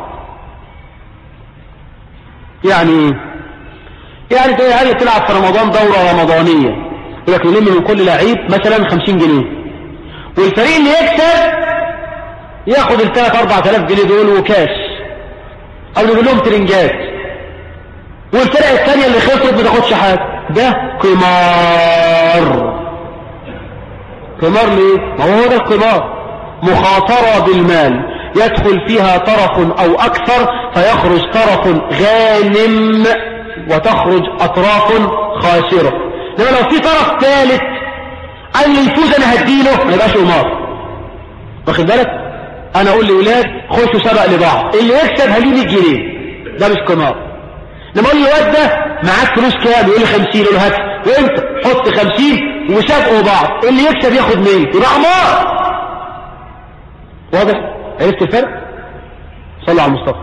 يعني يعني زي عيال تلعب في رمضان دورة رمضانية يقول لك نلم من كل لعيب مثلا خمسين جنيه، والفريق اللي يكسب ياخد الثلاث اربع تلاف جنيه دول وكاش او نقول لهم ترنجات، والفرقة الثانية اللي خسرت ما تاخدش حاجة. ده قمار. قمار ليه؟ ما هو ده القمار، مخاطرة بالمال يدخل فيها طرف او اكثر فيخرج طرف غانم وتخرج اطراف خاسرة. لما لو في طرف ثالث قال لي يفوز انا هديله ما يبقاش قمار. واخد بالك؟ انا اقول لاولاد خشوا سبق لبعض، اللي يكسب هليه مية جنيه، ده مش قمار. لما اقول له الواد ده معاك فلوس كام يقول لي خمسين، اقول له هات وانت حط خمسين وسابقوا بعض، اللي يكسب ياخد مية، يبقى قمار. واضح؟ عرفت الفرق؟ صلى على المصطفى.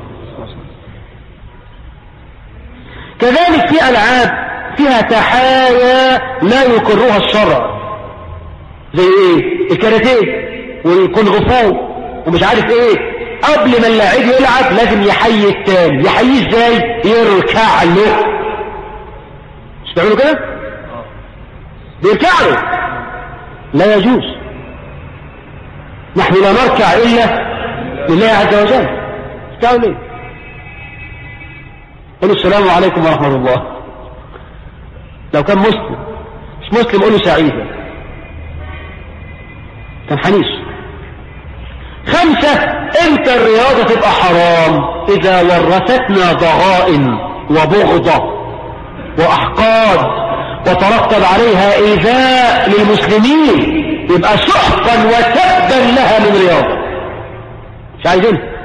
كذلك في العاب فيها تحايا لا يقرها الشرع، زي ايه؟ الكاراتيه والكونغ فو ومش عارف ايه. قبل ما اللاعب يلعب لازم يحيي التاني. يحييه ازاي؟ يركع له. مش بيعملوا كده؟ بيركع له. لا يجوز. نحن لا نركع الا لله عز وجل. استعوا ليه؟ قولوا السلام عليكم ورحمة الله. لو كان مسلم مش مسلم قولوا سعيدة، كان حنيش. خمسة، انت الرياضة تبقى حرام اذا ورثتنا ضغائن وبغضة واحقاد وترتب عليها ايذاء للمسلمين، يبقى سحقا وسبا لها من رياضة مش عايزينها.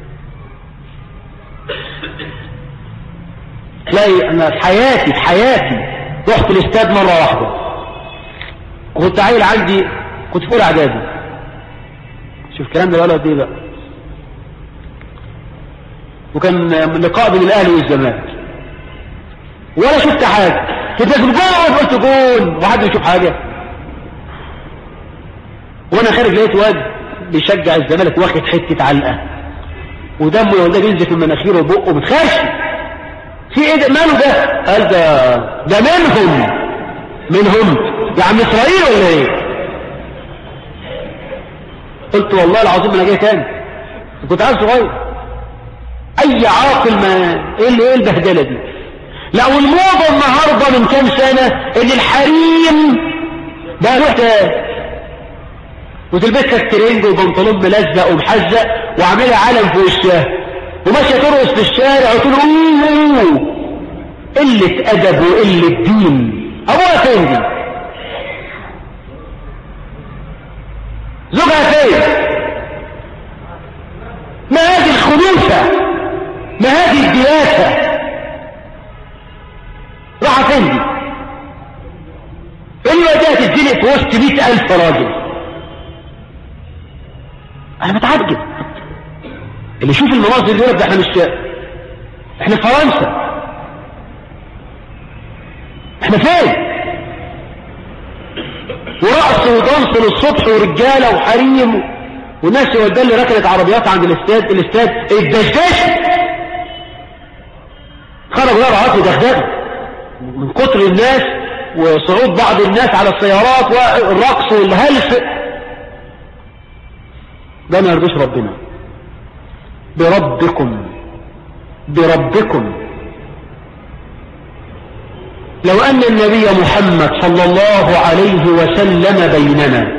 تلاقي انا في حياتي في حياتي رحت الاستاد مرة واحدة، وكنت عيل عندي كنت في اولى اعدادي. شوف الكلام ده ولا قد ايه بقى. وكان لقاء بين الاهلي والزمالك ولا شفت حاجه، كنت في الجول قلت جول وحد يشوف حاجه. وانا خارج لقيت واد بيشجع الزمالك واخد حته علقه ودمه يولد ينزل من مناخيره وبقه متخش. في ايه ده؟ ماله ده؟ قال ده ده منهم منهم يا عم اسرائيل ولا ايه؟ قلت والله العظيم انا جاي تاني. كنت عيل صغير. اي عاقل ما ايه اللي ايه البهدله دي؟ لا، والموضه النهارده من كام سنه ان الحريم بقى له احتياج وتلبسها الترنج وبنطلون ملزق ومحزق وعاملها علم في وشها وماشيه ترقص في الشارع وتقول اوه قله ادب وقله دين. ابوها فين دي؟ زوجها فين؟ ما هذه الخلوفة؟ ما هذه الدياسة؟ راح فين دي؟ اللي بدأت تتزنق في وسط مئة ألف راجل. أنا بتعجب اللي يشوف المناظر دي يقول ده احنا مش احنا في فرنسا. احنا فين؟ ورقص ودنس للصبح ورجالة وحريم والناس يودى اللي ركنت عربيات عند الاستاد. الاستاد اتدشدش، خرجوا لها رعاة ودغدغة من كتر الناس وصعود بعض الناس على السيارات والرقص والهلس. ده ما يرضيش ربنا. بربكم بربكم لو أن النبي محمد صلى الله عليه وسلم بيننا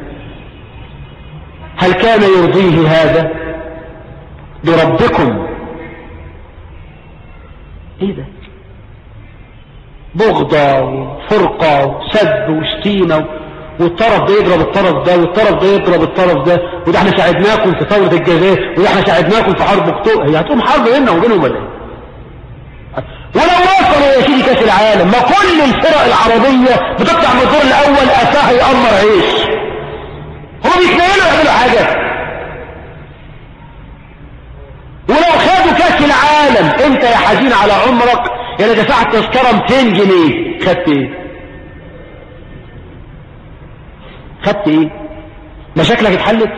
هل كان يرضيه هذا؟ بربكم. ايه ده؟ بغضة وفرقة وسب وشتيمة، والطرف ده يضرب الطرف ده والطرف ده يضرب الطرف ده، وده احنا ساعدناكم في ثورة الجزائر، وده احنا ساعدناكم في حرب اكتوبر. هي هتقوم حرب بيننا وبينهم ولا ايه؟ ولو وصلوا يا سيدي كاس العالم ما كل الفرق العربية بتطلع من الدور الاول اتاها يأمر عيش، هم بيتنقلوا يعملوا حاجة. ولو خدوا كاس العالم انت يا حزين على عمرك يعني دفعت تذكرة مئتين جنيه، خدت ايه؟ خدت ايه؟ مشاكلك اتحلت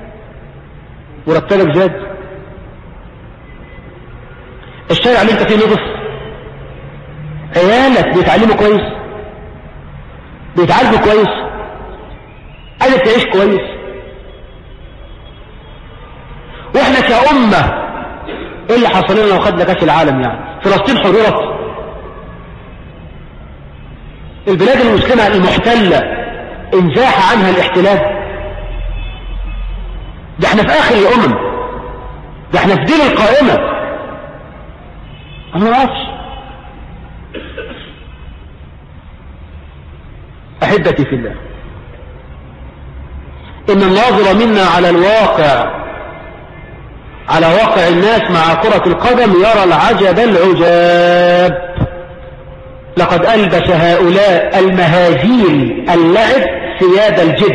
ورتبك زاد، الشارع اللي انت فيه نضف، عيالك بيتعلموا كويس، بيتعالجوا كويس، قادر تعيش كويس. واحنا كأمة ايه اللي حصل لنا لو خدنا كاس العالم؟ يعني فلسطين حررت، البلاد المسلمة المحتلة انزاح عنها الاحتلال، ده احنا في اخر الامم، ده احنا في دين القائمة. انا ما اعرفش. احبتي في الله، ان الناظر منا على الواقع، على واقع الناس مع كرة القدم يرى العجب العجاب. لقد ألبس هؤلاء المهازيل اللعب ثياب الجد،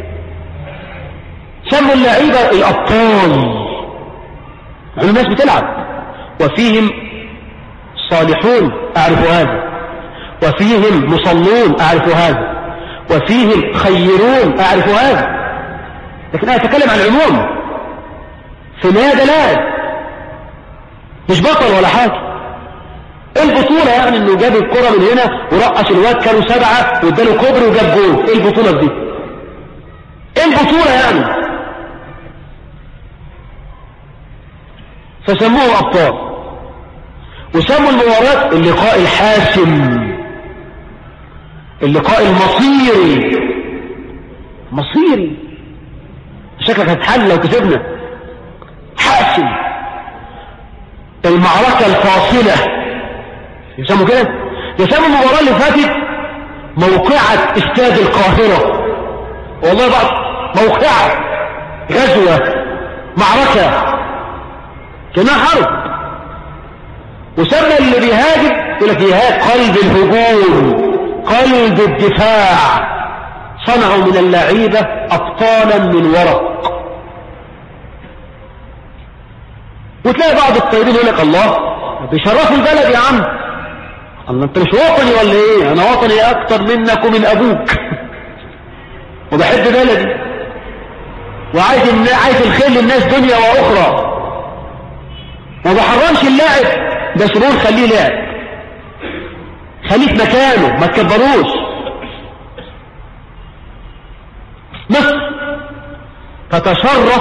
سموا اللعيبة الأبطال. الناس بتلعب وفيهم صالحون أعرف هذا، وفيهم مصلون أعرف هذا، وفيهم خيرون أعرف هذا، لكن أنا أتكلم عن العموم. في النهاية لاعب مش بطل ولا حاجة. البطولة يعني انه جاب الكرة من هنا ورقص الواد كانوا سبعة واداله كوبري وجاب جول. ايه البطولة دي؟ ايه البطولة يعني؟ فسموه ابطال، وسموا المباراة اللقاء الحاسم، اللقاء المصيري. مصيري شكلك هتحل لو كسبنا. حاسم، المعركة الفاصلة يسموا كده. يسموا المباراة اللي فاتت موقعة استاد القاهرة، والله بقى موقعة غزوة معركة كما حرب. وسمى اللي بيهاجم يقول لك يهاج قلب الهجوم، قلب الدفاع. صنعوا من اللعيبة أبطالا من ورق. وتلاقي بعض الطيبين يقول لك الله بيشرفوا البلد يا عم. الله انت مش وطني ولا ايه؟ انا وطني اكتر منك ومن ابوك وبحب بلدي وعايز عايز الخير للناس دنيا واخرى، ما بحرمش اللاعب ده سرور، خليه لاعب، خليه في مكانه ما تكبروش. مصر تتشرف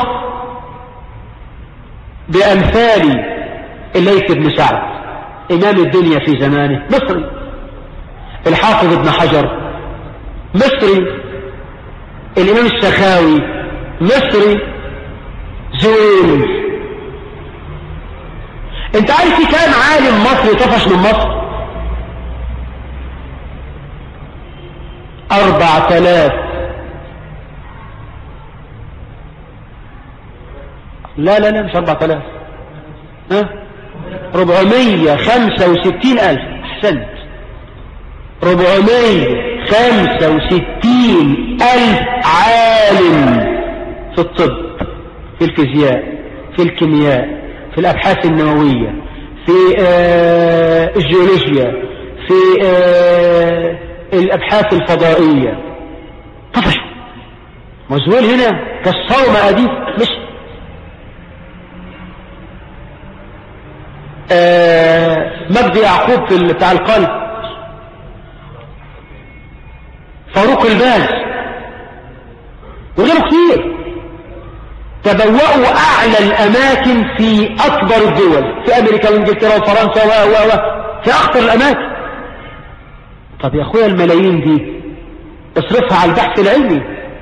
بأمثال الليث بن سعد إمام الدنيا في زمانه، مصري. الحافظ ابن حجر مصري. الإمام السخاوي مصري. زويل. انت عارف في كام عالم مصري طفش من مصر؟ أربعة آلاف. لا لا لا مش أربعة آلاف، ها ربعمية خمسة وستين ألف. أحسنت، ربعمية خمسة وستين ألف عالم في الطب، في الفيزياء، في الكيمياء، في الأبحاث النووية، في آه الجيولوجيا، في آه الأبحاث الفضائية. طفشوا. مزول هنا كسروا مقاديف. مش آه مجدي يعقوب في بتاع القلب، فاروق الباز، وغيره كتير. تبوأوا أعلى الأماكن في أكبر الدول، في أمريكا وإنجلترا وفرنسا و و و في أخطر الأماكن. طب يا أخويا الملايين دي اصرفها على البحث العلمي.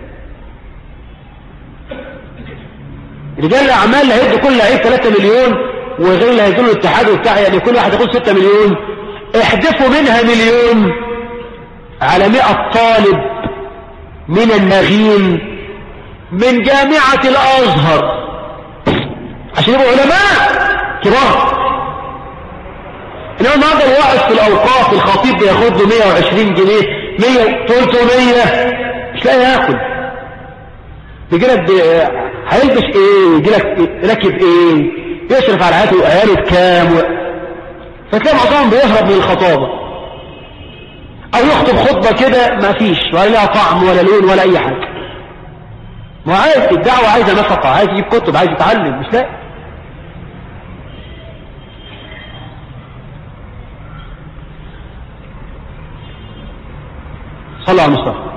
رجال الأعمال هيدوا كل لعيب ثلاثة مليون، وغير اللي هيدوا له الاتحاد وبتاع، يعني كل واحد ياخد ستة مليون، احدفوا منها مليون على مئة طالب من النغين من جامعة الأزهر عشان يبقوا علماء كبار. إنما النهارده الواحد في الأوقاف الخطيب بياخد له مئة وعشرين جنيه، مئة ثلاثمية، مش لاقي ياكل. بيجي لك هيلبس ايه، يجي لك راكب ايه، يصرف على عياله وعياله بكام و... فتلاقي معظمهم بيهرب من الخطابة او يخطب خطبة كده ما فيش ولا لها طعم ولا لون ولا اي حاجة. ما عايز الدعوة، عايزة نفقة، عايز يجيب كتب، عايز يتعلم، مش لاقي. صلى على المصطفى.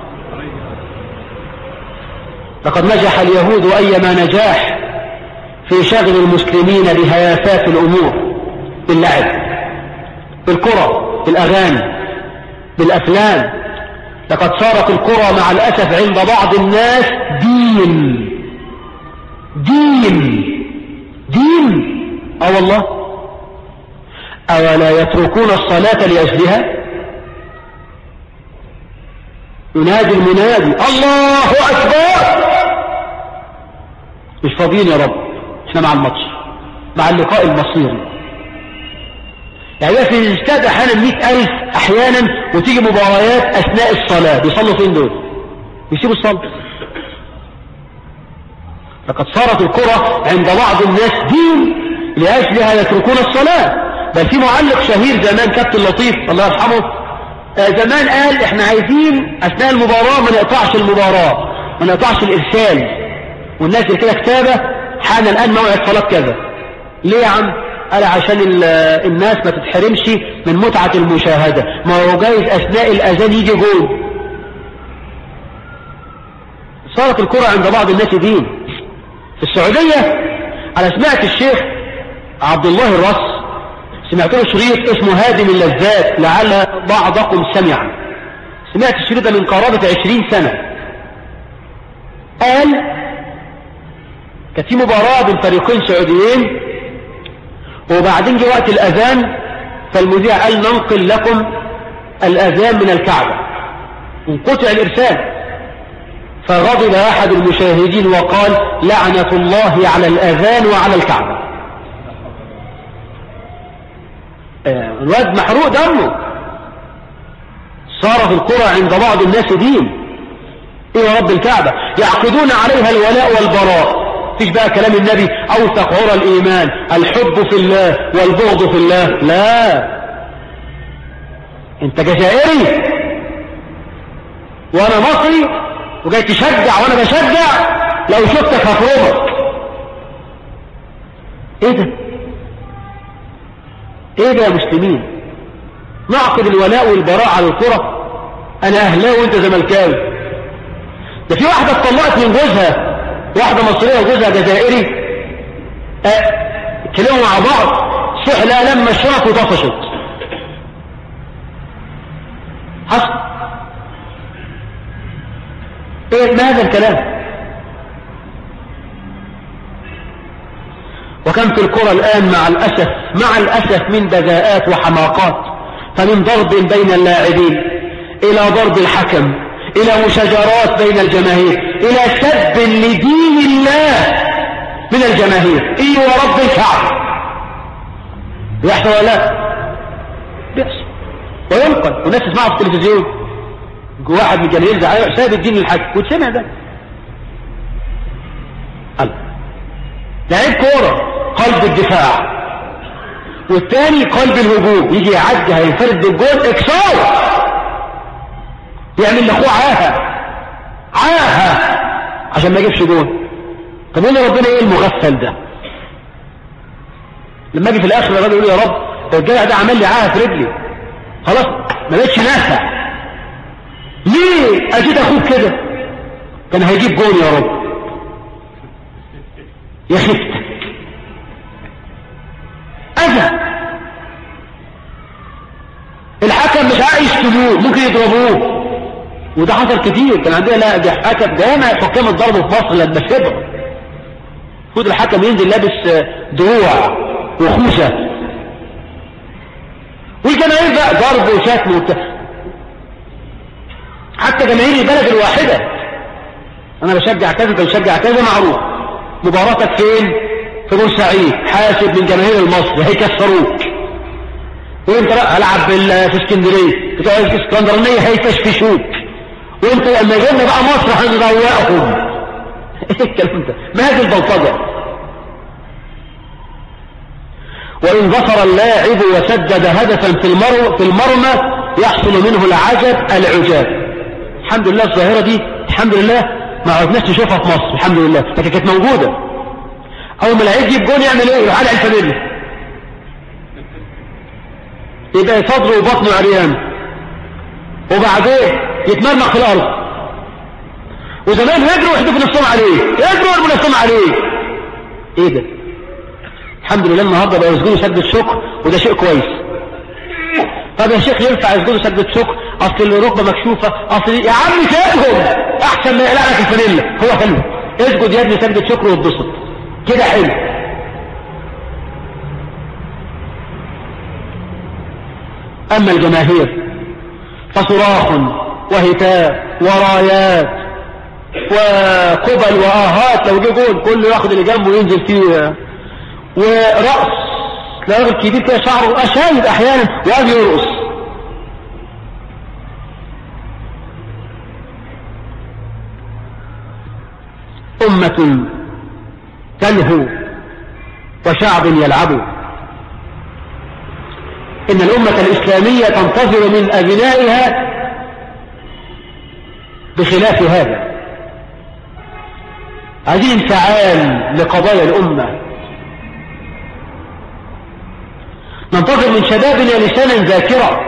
لقد نجح اليهود أيما نجاح في شغل المسلمين بهيافات الأمور، باللعب، بالكرة، بالأغاني، بالأفلام. لقد صارت الكرة مع الأسف عند بعض الناس دين دين دين اه والله. أولا يتركون الصلاة لأجلها؟ ينادي المنادي الله أكبر، مش فاضيين يا رب، احنا مع الماتش، مع اللقاء المصيري. يعني في الاستاد احيانا مئة ألف احيانا، وتيجي مباريات اثناء الصلاة، بيصلوا فين دول؟ بيسيبوا الصلاة. لقد صارت الكرة عند بعض الناس دين لأجلها يتركون الصلاة. بل في معلق شهير زمان كابتن لطيف الله يرحمه، زمان قال احنا عايزين اثناء المباراة ما نقطعش المباراة، ما نقطعش الارسال، والناس اللي كده كتابة حان الان موعد صلاة كذا. ليه يا عم؟ قال عشان الناس ما تتحرمش من متعة المشاهدة، ما هو جايز اثناء الاذان يجي جول. صارت الكرة عند بعض الناس دين. في السعودية انا سمعت الشيخ عبد الله الرص، سمعت له شريط اسمه هادم اللذات، لعل بعضكم سمع. سمعت الشريط ده من قرابة عشرين سنة. قال كانت في مباراة بين فريقين سعوديين، وبعدين جه وقت الأذان، فالمذيع قال ننقل لكم الأذان من الكعبة، وانقطع الإرسال. فغضب أحد المشاهدين وقال لعنة الله على الأذان وعلى الكعبة. الواد محروق دمه. صار في القرى عند بعض الناس دين. ايه رب الكعبة يعقدون عليها الولاء والبراء. فيش بقى كلام النبي اوثق عرى الايمان الحب في الله والبغض في الله. لا، انت جزائري وانا مصري وجاي تشجع وانا بشجع، لو شفتك هفرمك. ايه ده ايه ده يا مسلمين؟ نعقد الولاء والبراء على الكرة. انا اهلاوي وانت زملكاوي. ده في واحدة اتطلقت من جوزها، واحدة مصرية وجوزها جزائري، اتكلموا مع بعض، صح لا لما الشرط وطفشت. حصل ايه ما هذا الكلام؟ وكم في الكرة الآن مع الأسف مع الأسف من بذاءات وحماقات، فمن ضرب بين اللاعبين إلى ضرب الحكم، إلى مشاجرات بين الجماهير، إلى سب لدين الله من الجماهير. إيه ورب الكعبة بيحصل ولا لا؟ بيحصل وينقل، والناس تسمعه في التلفزيون. واحد من الجماهير زعل ساب الدين للحكم، وتسمع ده قال لعيب كورة قلب الدفاع، والتاني قلب الهجوم، يجي يعدي هينفرد بالجول اكسار، يعمل لاخوه عاهه عاهه عشان ما يجيبش جول. طب يقول ربنا ايه المغفل ده؟ لما اجي في الاخر الراجل يقول يا رب الجدع ده عمل لي عاهه في رجلي، خلاص ما بقتش نافع. ليه اجيب اخوك كده؟ كان هيجيب جول يا رب. يا خفتك أذى. الحكم مش عايز يشتموه، ممكن يضربوه، وده حصل كتير. كان عندنا لا ده حكم دايما حكام الضرب في مصر لما شبر خد الحكم ينزل لابس دروع وخوذه، والجماهير بقى ضرب وشتم وبتاع. حتى جماهير البلد الواحده، انا بشجع كذا انت بشجع كذا، معروف. مباراتك فين؟ في بورسعيد، حاسب من جماهير المصري هيكسروك. وانت بقى العب في اسكندريه، بتوع الاسكندرانيه هيفشفشوك، وانت لما جينا بقى مصر هنروقهم. ايه الكلام ده؟ ما هذه البلطجه؟ وان ظفر اللاعب وسدد هدفا في المر في المرمى يحصل منه العجب العجاب. الحمد لله الظاهره دي الحمد لله ما عرفناش نشوفها في مصر الحمد لله، لكن كانت موجوده. اول ما العيب يجيب جون يعمل ايه؟ يروح على الفانيلا، يبقى صدره وبطنه عريان، وبعدين يتمرمخ في الارض. وزمان يجروا ويحدفوا نفسهم عليه، يجروا ويرموا نفسهم عليه. ايه ده؟ الحمد لله النهارده بقى يسجدوا سجدة شكر، وده شيء كويس. طب يا شيخ ينفع يسجدوا سجدة شكر؟ اصل الركبه مكشوفه، اصل يا عم سيبهم احسن ما يقلع لك الفانيلا. هو حلو، اسجد يا ابني سجدة شكر واتبسط كده حلو. اما الجماهير فصراخ وهتاف ورايات وقبل واهات، لو جه جول كله ياخد اللي جنبه وينزل فيه، ورأس لا راجل كبير كده شعره اشايب احيانا وقاعد يرقص. أمة تلهو وشعب يلعب. إن الأمة الإسلامية تنتظر من أبنائها بخلاف هذا. عايزين انفعال لقضايا الأمة. ننتظر من شبابنا لسانا ذاكرا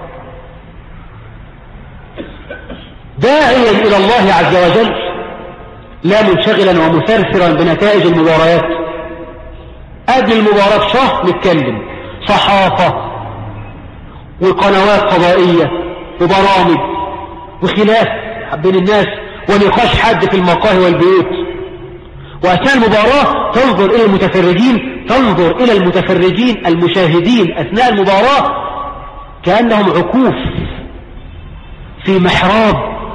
داعيا إلى الله عز وجل، لا منشغلا ومثرثرا بنتائج المباريات. قبل المباراة شهر نتكلم صحافة وقنوات فضائية وبرامج وخلاف بين الناس ونقاش حد في المقاهي والبيوت. وأثناء المباراة تنظر إلى المتفرجين تنظر إلى المتفرجين المشاهدين أثناء المباراة كأنهم عكوف في محراب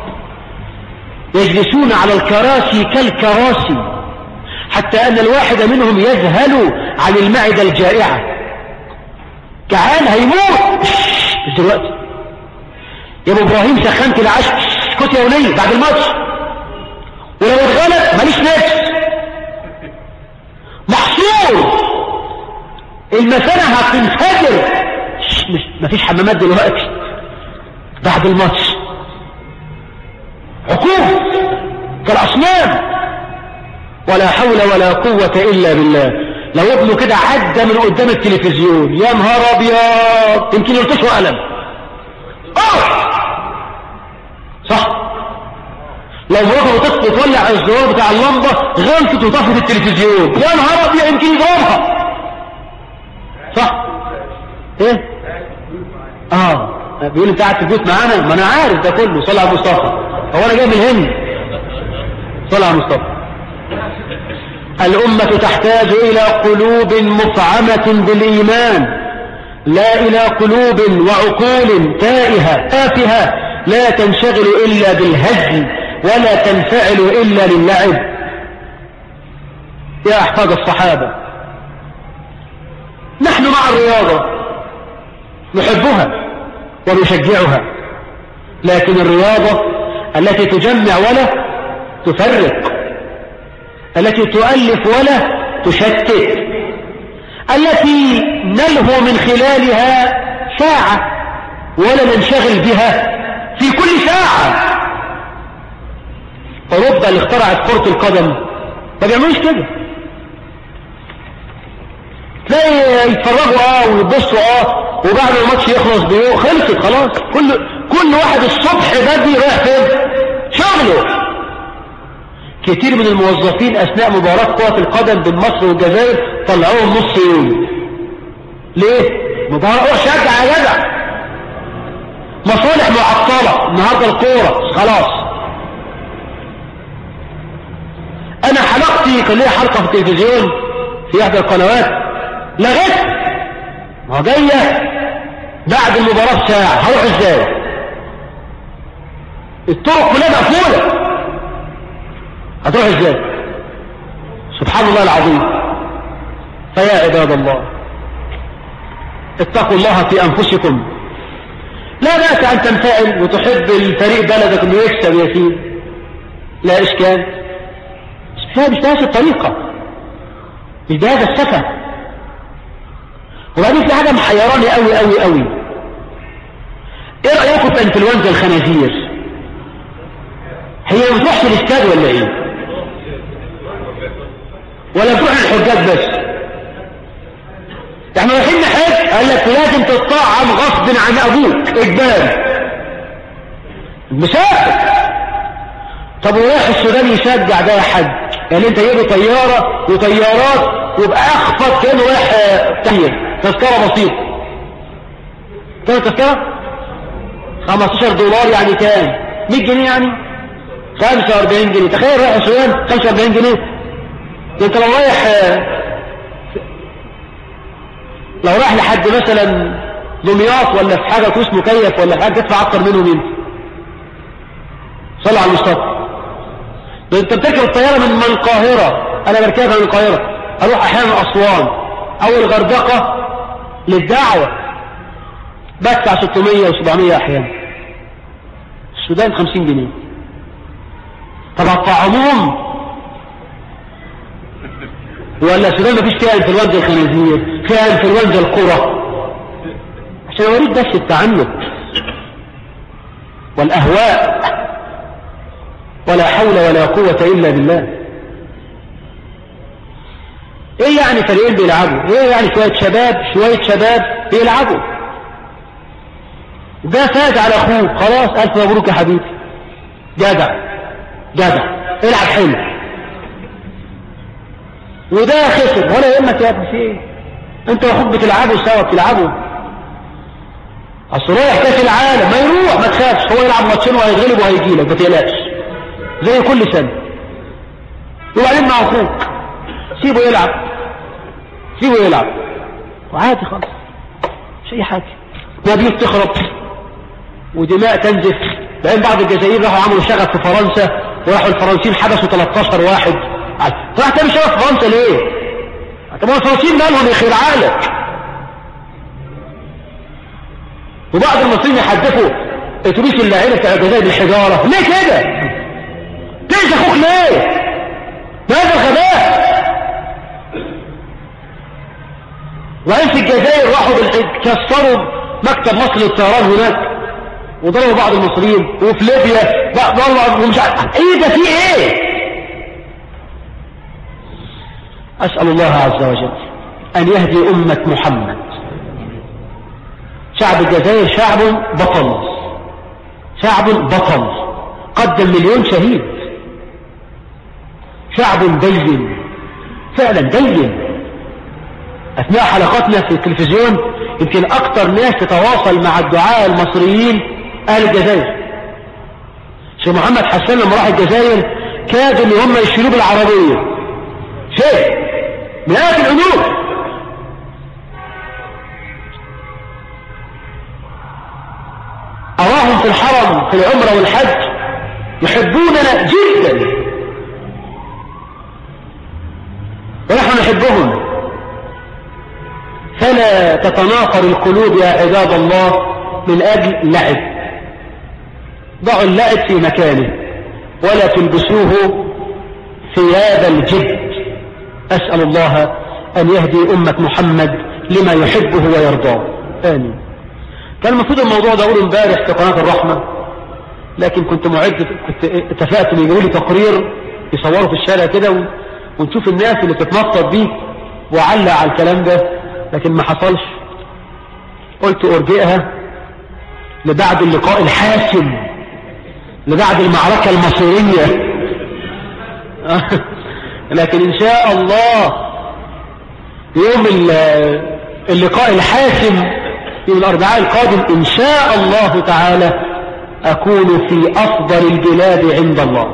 يجلسون على الكراسي كالكراسي، حتى أن الواحد منهم يذهل عن المعدة الجائعة. جعان هيموت مش دلوقتي يا ابو ابراهيم سخنت العشاء اسكت يا ولي بعد الماتش، ولو اتغلب ماليش نفس محصور المثانة هتنفجر، مش مفيش حمامات دلوقتي بعد الماتش، عقوب كالأصنام. ولا حول ولا قوة إلا بالله. لو ابنه كده عدى من قدام التلفزيون يا نهار ابيض يمكن يلتشوا قلم. اه صح، لو مراته بتولع الزرار بتاع اللمبه غلطت وطفت التلفزيون يا نهار ابيض يمكن يضربها. صح ايه اه بيقول انت قاعد في البيت معانا، ما انا عارف ده كله. صلى على المصطفى، هو انا جاي من الهند. صلى على المصطفى. الأمة تحتاج إلى قلوب مفعمة بالإيمان، لا إلى قلوب وعقول تائهة تافهة لا تنشغل إلا بالهزل ولا تنفعل إلا للعب. يا أحفاد الصحابة، نحن مع الرياضة نحبها ونشجعها، لكن الرياضة التي تجمع ولا تفرق، التي تؤلف ولا تشتت، التي نلهو من خلالها ساعة ولا ننشغل بها في كل ساعة. أوروبا اللي اخترعت كرة القدم ما بيعملوش كده. تلاقي يتفرجوا اه ويبصوا اه وبعد الماتش يخلص بيوم خلصت خلاص. كل كل واحد الصبح بدري رايح فين؟ شغله. كتير من الموظفين أثناء مباراة كرة القدم بين مصر والجزائر طلعوهم نص يوم. ليه؟ مباراة روح شجع يا جدع، مصالح معطلة النهارده الكورة خلاص. أنا حلقتي كان ليا حلقة في التلفزيون في إحدى القنوات لغيت، ما جاية بعد المباراة ساعة، هروح إزاي؟ الطرق كلها مقفولة، هتروح إزاي؟ سبحان الله العظيم. فيا عباد الله اتقوا الله في أنفسكم. لا بأس أن تنفعل وتحب الفريق بلدك انه يكسب يا سيدي، لا إشكال، مش مش بهذه الطريقة، مش بهذا السفه. وبعدين في حاجة محيراني قوي قوي قوي. ايه رأيكم في انفلونزا الخنازير؟ هي ما بتروحش الاستاد ولا ايه؟ ولا بتروح للحجاج بس؟ احنا رايحين نحج، قال لك لازم تطعم غصب عن ابوك اجباري مسافر. طب ورايح السودان يشجع ده يا حج، يعني انت جايبه طياره وطيارات ويبقى اخفض كانه رايح تهيئ تذكره بسيطه. كام تذكره؟ خمستاشر دولار، يعني كام؟ مية جنيه، يعني خمسة واربعين جنيه. تخيل رايح السودان خمسة واربعين جنيه. انت لو رايح لو رايح لحد مثلا دمياط ولا في حاجه كوس مكيف ولا حاجه تدفع اكتر منهم انت. صلوا على المصطفى. ده انت بتركب الطياره من القاهره، انا بركبها من القاهره اروح احيانا اسوان او الغردقه للدعوه بدفع ستمية وسبعمية احيانا. السودان خمسين جنيه. طب هتطعموهم ولا السودان مفيش فيها انفلونزا الخنازير، فيها انفلونزا القرى؟ عشان اوريك بس التعنت والاهواء، ولا حول ولا قوة الا بالله. ايه يعني فريقين بيلعبوا؟ ايه يعني شوية شباب شوية شباب بيلعبوا؟ ده فاز على اخوه، خلاص الف مبروك يا حبيبي، جدع جدع العب حلو. وده خسر، ولا يهمك يا ابني في ايه؟ انت واخوك بتلعبوا سوا بتلعبوا. اصل رايح كاس العالم، ما يروح ما تخافش، هو يلعب ماتشين وهيتغلب وهيجي لك ما تقلقش زي كل سنه. وبعدين مع اخوك سيبه يلعب سيبه يلعب وعادي خالص، مش اي حاجه. نبيل تخرب ودماء تنزف. بعدين بعض الجزائر راحوا عملوا شغب في فرنسا، وراحوا الفرنسيين حبسوا تلتاشر واحد. راح تعمل شغب في فرنسا ليه؟ طب ما الفرنسيين مالهم يخير عالك؟ وبعض المصريين يحدفوا اتوبيس اللاعيبه بتاع الجزائر بالحجاره. ليه كده؟ تنسى اخوك ليه؟ هذا الغباء. وبعدين في الجزائر راحوا كسروا مكتب مصر للطيران هناك وضربوا بعض المصريين. وفي ليبيا ضربوا ومش عارف ايه ده، في ايه؟ اسال الله عز وجل ان يهدي امه محمد. شعب الجزائر شعب بطل، شعب بطل قدم مليون شهيد، شعب دين فعلا دين. اثناء حلقاتنا في التلفزيون يمكن اكتر ناس تتواصل مع الدعاة المصريين اهل الجزائر. شيخ محمد حسان لما راح الجزائر كادوا ان هم يشيلوه بالعربيه، شيء مئات الالوف. اراهم في الحرم في العمره والحج يحبوننا جدا ونحن نحبهم. فلا تتناقر القلوب يا عباد الله من اجل لعب. ضعوا اللعب في مكانه ولا تلبسوه ثياب الجد. اسال الله ان يهدي امه محمد لما يحبه ويرضاه، امين. كان المفروض الموضوع ده اقوله امبارح في قناه الرحمه، لكن كنت معد كنت اتفقت ان يجيبوا لي تقرير يصوروا في الشارع كده ونشوف الناس اللي بتتنطط بيه وعلق على الكلام ده، لكن ما حصلش. قلت ارجئها لبعد اللقاء الحاسم، لبعد المعركه المصيريه. لكن إن شاء الله يوم اللقاء الحاسم يوم الأربعاء القادم إن شاء الله تعالى أكون في أفضل البلاد عند الله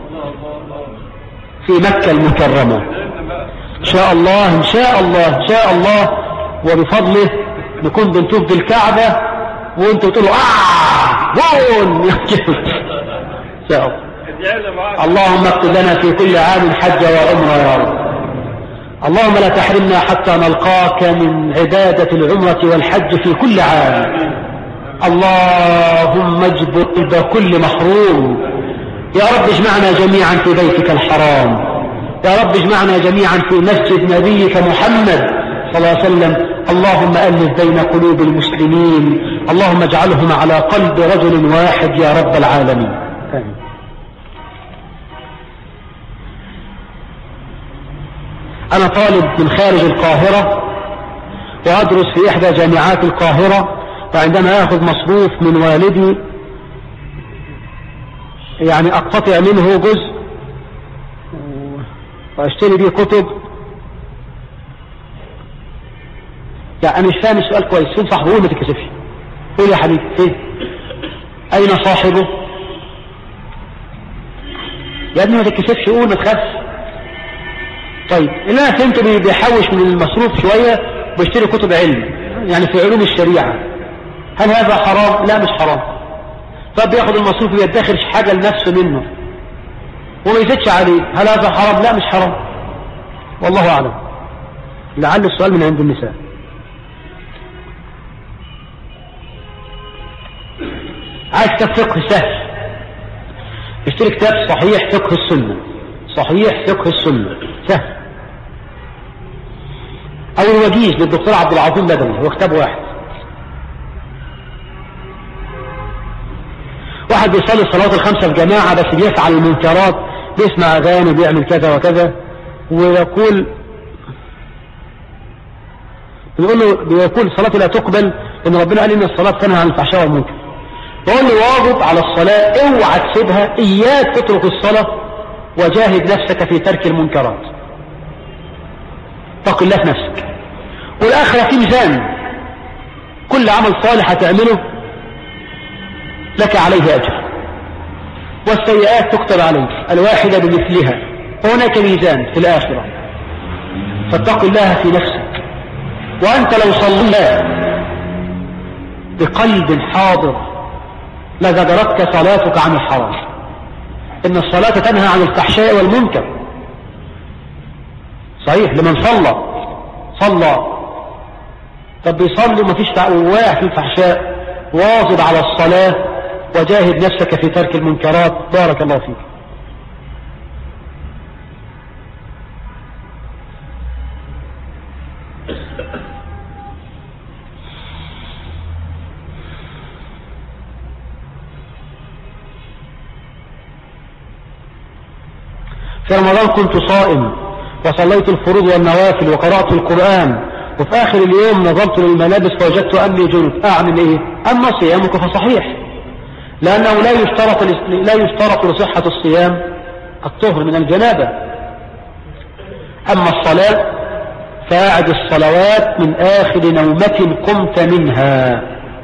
في مكة المكرمة إن شاء الله إن شاء الله إن شاء الله وبفضله نكون بنطوف بالكعبة وانتوا تقولوا آه وون إن شاء الله. اللهم اكتب لنا في كل عام حج وعمرة يا رب. اللهم لا تحرمنا حتى نلقاك من عبادة العمرة والحج في كل عام. اللهم اجبر قلب كل محروم. يا رب اجمعنا جميعا في بيتك الحرام. يا رب اجمعنا جميعا في مسجد نبيك محمد صلى الله عليه وسلم. اللهم ألف بين قلوب المسلمين. اللهم اجعلهم على قلب رجل واحد يا رب العالمين. آمين. أنا طالب من خارج القاهرة وأدرس في إحدى جامعات القاهرة، وعندما أخذ مصروف من والدي يعني أقتطع منه جزء وأشتري به كتب. يعني أنا مش فاهم السؤال كويس. فين صاحبه؟ قول ما تتكسفش. قول يا حبيبي فين؟ أين صاحبه؟ يا ابني ما تتكسفش، قول ما تخافش. طيب اللي أنا فهمته بيحوش من المصروف شوية وبيشتري كتب علم يعني في علوم الشريعة. هل هذا حرام؟ لا مش حرام. طب بياخد المصروف ويدخرش حاجة لنفسه منه وما يزيدش عليه، هل هذا حرام؟ لا مش حرام. والله أعلم. لعل السؤال من عند النساء. عايز كتاب فقه سهل، اشتري كتاب صحيح فقه السنة. صحيح فقه السنة سهل. او الوجيز للدكتور عبد العظيم بدوي، هو كتاب واحد. واحد بيصلي الصلوات الخمسة في جماعة بس بيفعل المنكرات، بيسمع اغاني وبيعمل كذا وكذا، ويقول بيقول له بيقول الصلاة لا تقبل ان ربنا قال ان الصلاة تنهى عن الفحشاء والمنكر. بيقول له واجب على الصلاة، اوعى تسيبها، اياك تترك الصلاة وجاهد نفسك في ترك المنكرات. اتق الله في نفسك. والآخرة في ميزان، كل عمل صالح هتعمله لك عليه أجر والسيئات تكتب عليك الواحدة بمثلها، وهناك ميزان في الآخرة. فاتق الله في نفسك. وأنت لو صليت بقلب حاضر لزجرتك صلاتك عن الحرام. إن الصلاة تنهى عن الفحشاء والمنكر. صحيح لمن صلى صلى طب بيصلي وما فيش واقع في الفحشاء، واظب على الصلاة وجاهد نفسك في ترك المنكرات. بارك الله فيك. في رمضان كنت صائم وصليت الفروض والنوافل وقرأت القرآن، وفي آخر اليوم نظرت للملابس فوجدت أني جنب. أعمل إيه؟ أما صيامك فصحيح، لأنه لا يشترط لا يشترط لصحة الصيام الطهر من الجنابة. أما الصلاة فأعد الصلوات من آخر نومة قمت منها،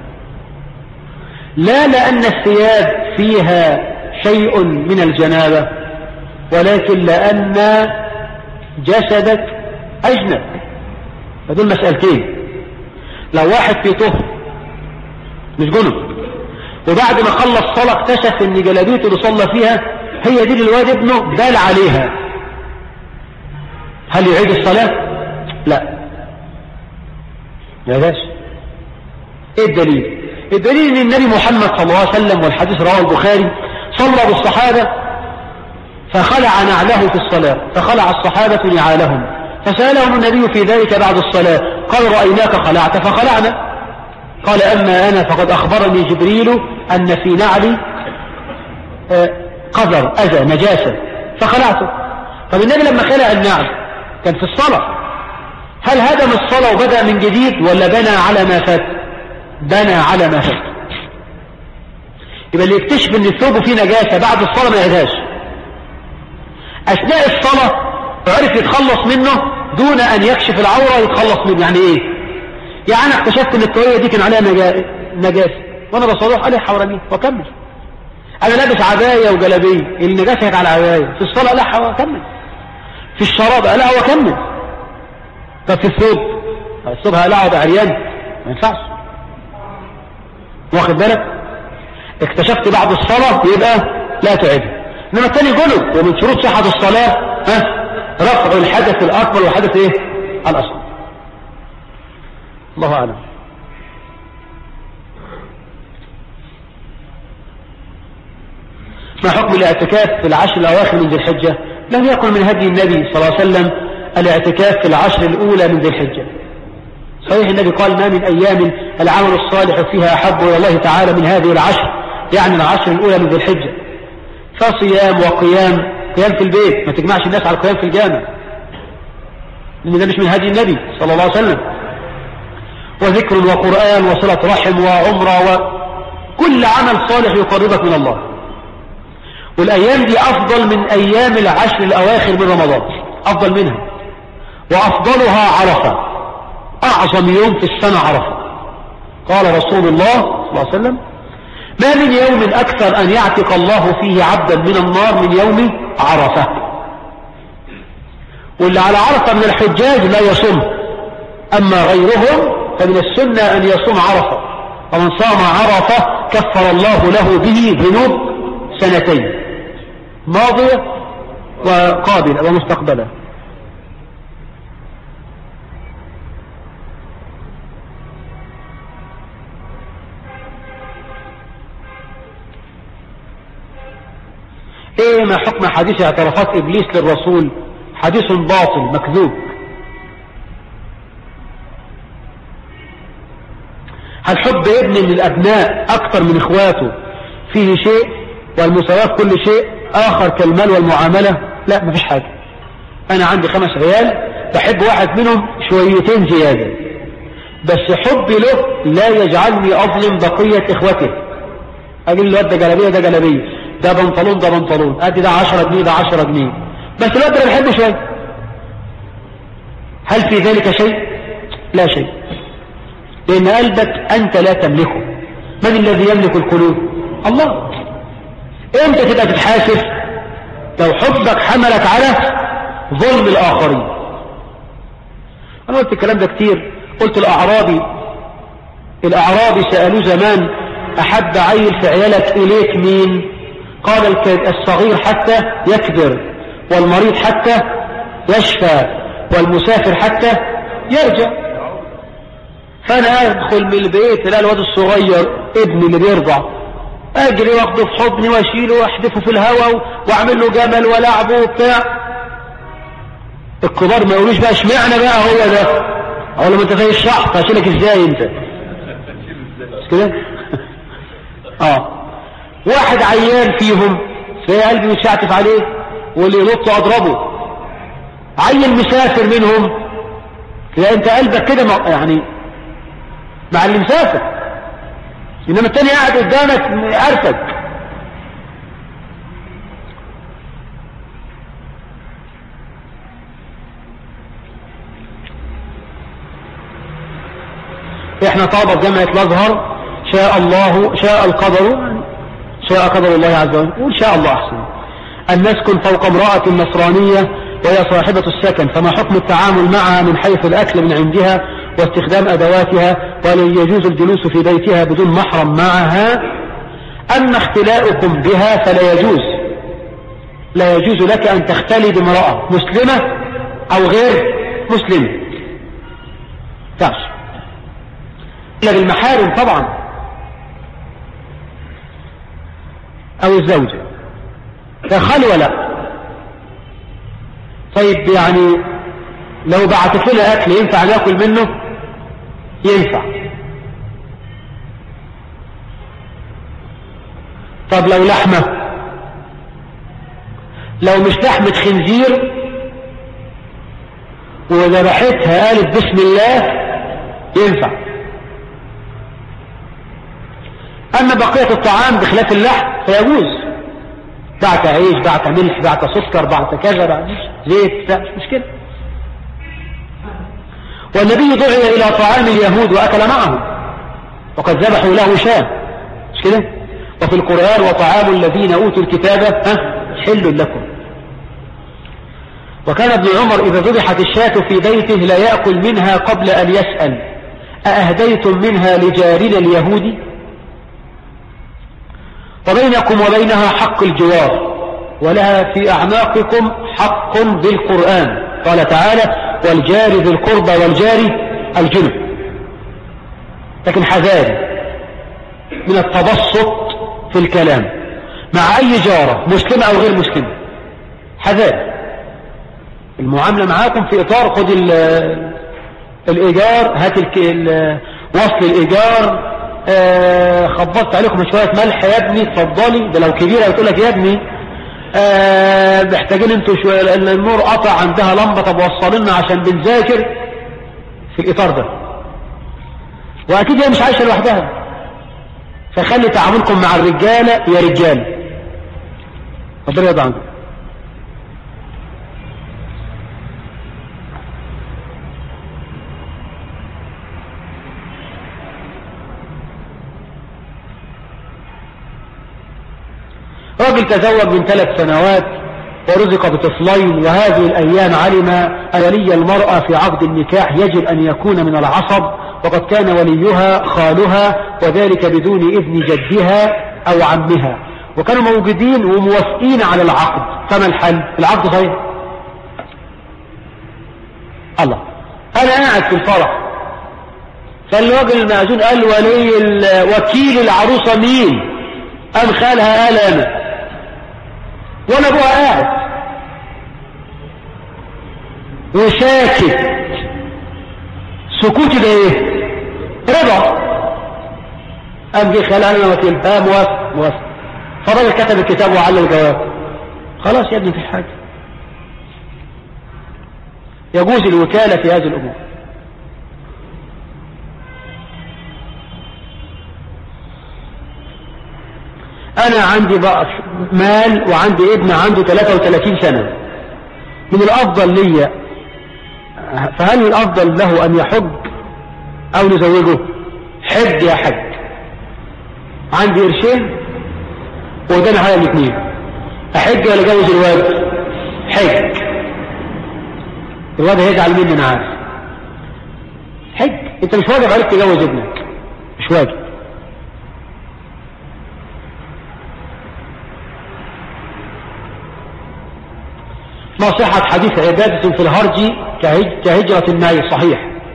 لا لأن الثياب فيها شيء من الجنابة، ولكن لأن جسدك أجنب. فدول مسألتين. لو واحد في طهر مش جنب وبعد ما خلص صلاة اكتشف ان جلابيته اللي صلى فيها هي دي اللي الواد ابنه بال عليها، هل يعيد الصلاة؟ لا. يا باشا ايه الدليل؟ الدليل ان النبي محمد صلى الله عليه وسلم، والحديث رواه البخاري، صلى بالصحابة فخلع نعله في الصلاة، فخلع الصحابة نعالهم، فسألهم النبي في ذلك بعد الصلاة، قال رأيناك خلعت فخلعنا. قال أما أنا فقد أخبرني جبريل أن في نعلي قذر أذى نجاسة فخلعته. طب النبي لما خلع النعل كان في الصلاة، هل هدم الصلاة وبدأ من جديد ولا بنى على ما فات؟ بنى على ما فات. يبقى اللي يكتشف ان الثوب فيه نجاسة بعد الصلاة ما يعيدهاش. أثناء الصلاة عرف يتخلص منه دون أن يكشف العورة يتخلص منه. يعني إيه؟ يعني أنا اكتشفت أن الطوية دي كان عليها نجاسة وأنا بصلح عليها حورانيه وأكمل. أنا لابس عباية وجلابية النجاسة كانت على العباية، في الصلاة لا وأكمل، في الشراب لا وأكمل. طب في الثوب الثوب هقلعه بعريان ما ينفعش، واخد بالك؟ اكتشفت بعد الصلاة يبقى لا تعد. انما الثاني جنب، ومن شروط صحة الصلاة ها رفع الحدث الأكبر والحدث ايه الأصغر. الله أعلم. ما حكم الاعتكاف في العشر الأواخر من ذي الحجة؟ لم يكن من هدي النبي صلى الله عليه وسلم الاعتكاف في العشر الأولى من ذي الحجة. صحيح النبي قال ما من أيام العمل الصالح فيها أحب إلى الله تعالى من هذه العشر، يعني العشر الأولى من ذي الحجة. فصيام وقيام، قيام في البيت، ما تجمعش الناس على القيام في الجامع لأن ده مش من هدي النبي صلى الله عليه وسلم. وذكر وقرآن وصلة رحم وعمرة وكل عمل صالح يقربك من الله. والأيام دي أفضل من أيام العشر الأواخر من رمضان، أفضل منها، وأفضلها عرفة، أعظم يوم في السنة عرفة. قال رسول الله صلى الله عليه وسلم ما من يوم أكثر أن يعتق الله فيه عبدا من النار من يوم عرفة. واللي على عرفة من الحجاج لا يصوم، أما غيرهم فمن السنة أن يصوم عرفة، ومن صام عرفة كفر الله له به ذنوب سنتين ماضية وقابلة ومستقبلة. ايه ما حكم حديث اعترافات ابليس للرسول؟ حديث باطل مكذوب. هل حب ابن من الابناء اكثر من اخواته فيه شيء والمساواة كل شيء اخر كالمال والمعاملة؟ لا مفيش حاجة. انا عندي خمس عيال بحب واحد منهم شويتين زيادة، بس حبي له لا يجعلني اظلم بقية اخوته. اقول له ده جلابية ده جلابية، ده بنطلون ده بنطلون، ادي ده عشرة جنيه ده عشرة جنيه، بس الواد ده بحبه شوية. هل في ذلك شيء؟ لا شيء، لان قلبك انت لا تملكه. من الذي يملك القلوب؟ الله. امتى تبقى تتحاسب؟ لو حبك حملك على ظلم الاخرين. انا قلت الكلام ده كتير، قلت الاعرابي الاعرابي سألوه زمان احب عيل في عيالك اليك مين؟ قال الصغير حتى يكبر، والمريض حتى يشفى، والمسافر حتى يرجع. فانا ادخل من البيت الاقي الواد الصغير ابني اللي بيرضع اجري واخده في حضني واشيله واحدفه في الهواء واعمل له جمل ولعبه وبتاع. الكبار ما يقولوش بقى اشمعنى بقى هو ده، اقول له انت زي الشحط هشيلك ازاي انت مش كده؟ اه واحد عيان فيهم تلاقي قلبي متشعتف عليه واللي ينط اضربه. عيل مسافر منهم تلاقي انت قلبك كده يعني مع اللي مسافر، انما التاني قاعد قدامك عارفك. احنا طلبة جامعة الازهر شاء الله شاء القدر شاء قدر الله عز وجل وإن شاء الله أحسن أن نسكن فوق امرأة نصرانية وهي صاحبة السكن، فما حكم التعامل معها من حيث الأكل من عندها واستخدام أدواتها، وهل يجوز الجلوس في بيتها بدون محرم معها؟ أما اختلاؤكم بها فلا يجوز، لا يجوز لك أن تختلي بامرأة مسلمة أو غير مسلمة، تعش إلا بالمحارم طبعا أو الزوجة، لا خلوة لا. طيب يعني لو بعتت لنا أكل ينفع ناكل منه؟ ينفع. طب لو لحمة، لو مش لحمة خنزير وذبحتها قالت بسم الله ينفع. أما بقية الطعام بخلاف اللحم فيجوز، بعت عيش، بعت ملح، بعت سكر، بعت كذا، بعت زيت، لا مش مشكلة. والنبي دعي إلى طعام اليهود وأكل معهم وقد ذبحوا له شاة، مش كده؟ وفي القرآن وطعام الذين أوتوا الكتاب ها حل لكم. وكان ابن عمر إذا ذبحت الشاة في بيته لا يأكل منها قبل أن يسأل أأهديتم منها لجارنا اليهودي؟ وبينكم وبينها حق الجوار ولها في أعناقكم حق بالقرآن. قال تعالى والجار ذي القربى والجار الجنب. لكن حذاري من التبسط في الكلام مع أي جارة مسلمة أو غير مسلمة، حذاري. المعاملة معاكم في إطار خد الإيجار، هات وصل الإيجار، آه خبطت عليكم شوية ملح يا ابني اتفضلي، ده لو كبيرة يقول لك يا ابني آه محتاجين انتوا شوية لأن النور قطع عندها لمبة، طب وصل لنا عشان بنذاكر، في الإطار ده. وأكيد هي مش عايشة لوحدها، فخلي تعاملكم مع الرجالة يا رجال. ربنا يرضى عنكم. راجل تزوج من ثلاث سنوات ورزق بطفلين، وهذه الأيام علم أن ولي المرأة في عقد النكاح يجب أن يكون من العصب، وقد كان وليها خالها وذلك بدون إذن جدها أو عمها، وكانوا موجودين وموافقين على العقد. فما الحل؟ العقد صحيح. الله، أنا قاعد في الفرح فالراجل المأذون قال ولي وكيل العروسة مين؟ قام خالها قال أنا، وانا ابوها قاعد وساكت. سكوتي ده ايه؟ رضا. قام جه خالها انا وكيل، اه موافق موافق. فالراجل كتب الكتاب وعلق الجواب. خلاص يا ابني في حاجه، يجوز الوكاله في هذه الامور. أنا عندي بقى مال وعندي ابن عنده ثلاثة وثلاثين سنة، من الأفضل لي، فهل الأفضل له أن يحج أو نزوجه؟ حج يا حج. عندي قرشين وقدامي حاجة الاثنين، أحج ولا أجوز الواد؟ حج. الواد هيزعل مني أنا عارف. حج. أنت مش واجب عليك تجوز ابنك، مش واجب. ما صحة حديث عبادة في الهرج كهجرة الماء صحيح.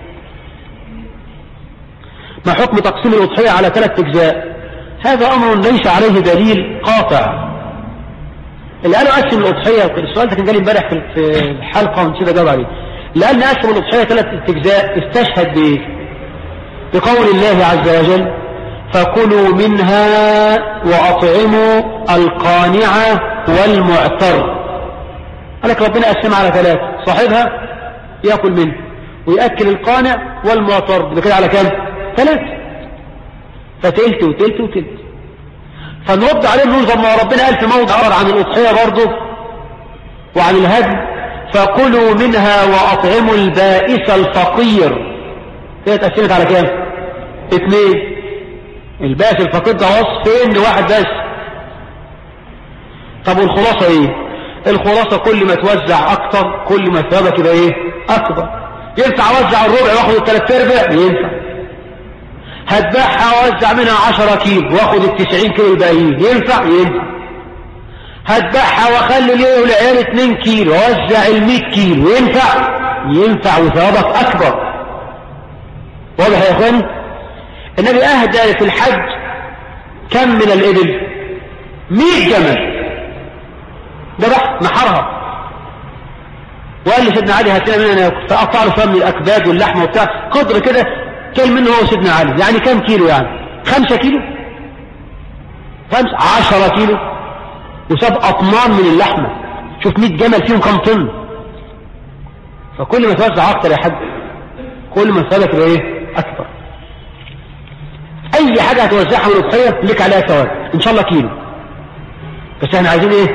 ما حكم تقسيم الأضحية على ثلاث أجزاء؟ هذا أمر ليس عليه دليل قاطع. اللي قالوا قسم الأضحية، السؤال ده كان جالي امبارح في الحلقة ونسيت أجاوب عليه. اللي قال نقسم الأضحية ثلاث أجزاء استشهد بإيه؟ بقول الله عز وجل فكلوا منها وأطعموا القانع والمعتر. قالك ربنا قسمها على ثلاثة، صاحبها يأكل منه ويأكل القانع والمعتر، ده كده على كام؟ ثلاثة. فتلت وتلت وتلت. فنرد عليه نقول طب ما ربنا قال في موضع آخر عن الأضحية برضه وعن الهدي فكلوا منها وأطعموا البائس الفقير، كده اتقسمت على كام؟ اثنين. البائس الفقير ده وصفين لواحد بس. طب والخلاصة ايه؟ الخلاصة كل ما توزع اكتر كل ما ثوابك يبقى ايه؟ اكبر. ينفع اوزع الربع واخد الثلاث ارباع؟ ينفع. هتباعها واوزع منها عشرة كيلو واخد التسعين كيلو الباقيين؟ ينفع؟ ينفع. هتباعها واخلي ليه والعيال اتنين كيلو واوزع المية كيلو؟ ينفع؟ ينفع وثوابك اكبر. واضح يا اخواني؟ النبي اهدى في الحج كم من الابل؟ مئة جمل، ذبح نحرها وقال لي سيدنا علي هات لنا منها، فقطع له شويه من الاكباد واللحمه وبتاع قدر كده، كل منه هو سيدنا علي. يعني كم كيلو؟ يعني خمسة كيلو، خمسة عشرة كيلو، وساب اطنان من اللحمه. شوف مئة جمل فيهم كم طن. فكل ما توزع اكتر يا حاج كل ما ثوابك يبقى ايه؟ اكبر. اي حاجه هتوزعها من الاضحيه لك عليها ثواب ان شاء الله كيلو. بس احنا عايزين ايه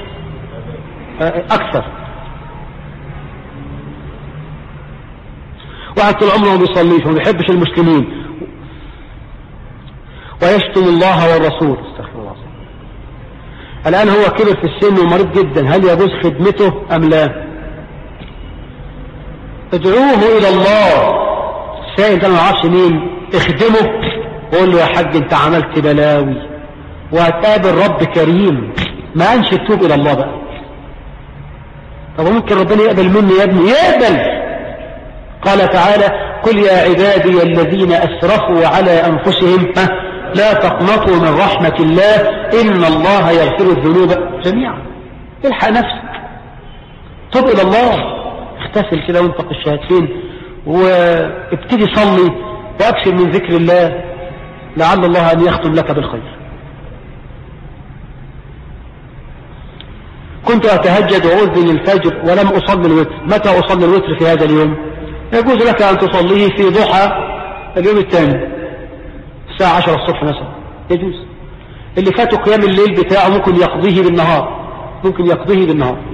اكثر. واحد طول عمره ما بيصليش وما بيحبش المسلمين ويشتم الله والرسول، استغفر الله، الآن هو كبر في السن ومريض جدا، هل يجوز خدمته أم لا؟ ادعوه إلى الله. السائل ده ما يعرفش مين، اخدمه وقول له يا حاج انت عملت بلاوي وهتقابل رب كريم، ما أنش تتوب إلى الله بقى. طب ممكن ربنا يقبل مني يا ابني؟ يقبل. قال تعالى قل يا عبادي الذين أسرفوا على أنفسهم لا تقنطوا من رحمة الله إن الله يغفر الذنوب جميعا. الحق نفسك، توب إلى الله، اغتسل كده وانطق الشهادتين وابتدي صلي وأكثر من ذكر الله لعل الله أن يختم لك بالخير. كنت أتهجد وأذن الفجر ولم أصلي الوتر، متى أصلي الوتر في هذا اليوم؟ يجوز لك أن تصليه في ضحى اليوم الثاني الساعة عشرة الصبح مثلا، يجوز. اللي فاته قيام الليل بتاعه ممكن يقضيه بالنهار، ممكن يقضيه بالنهار.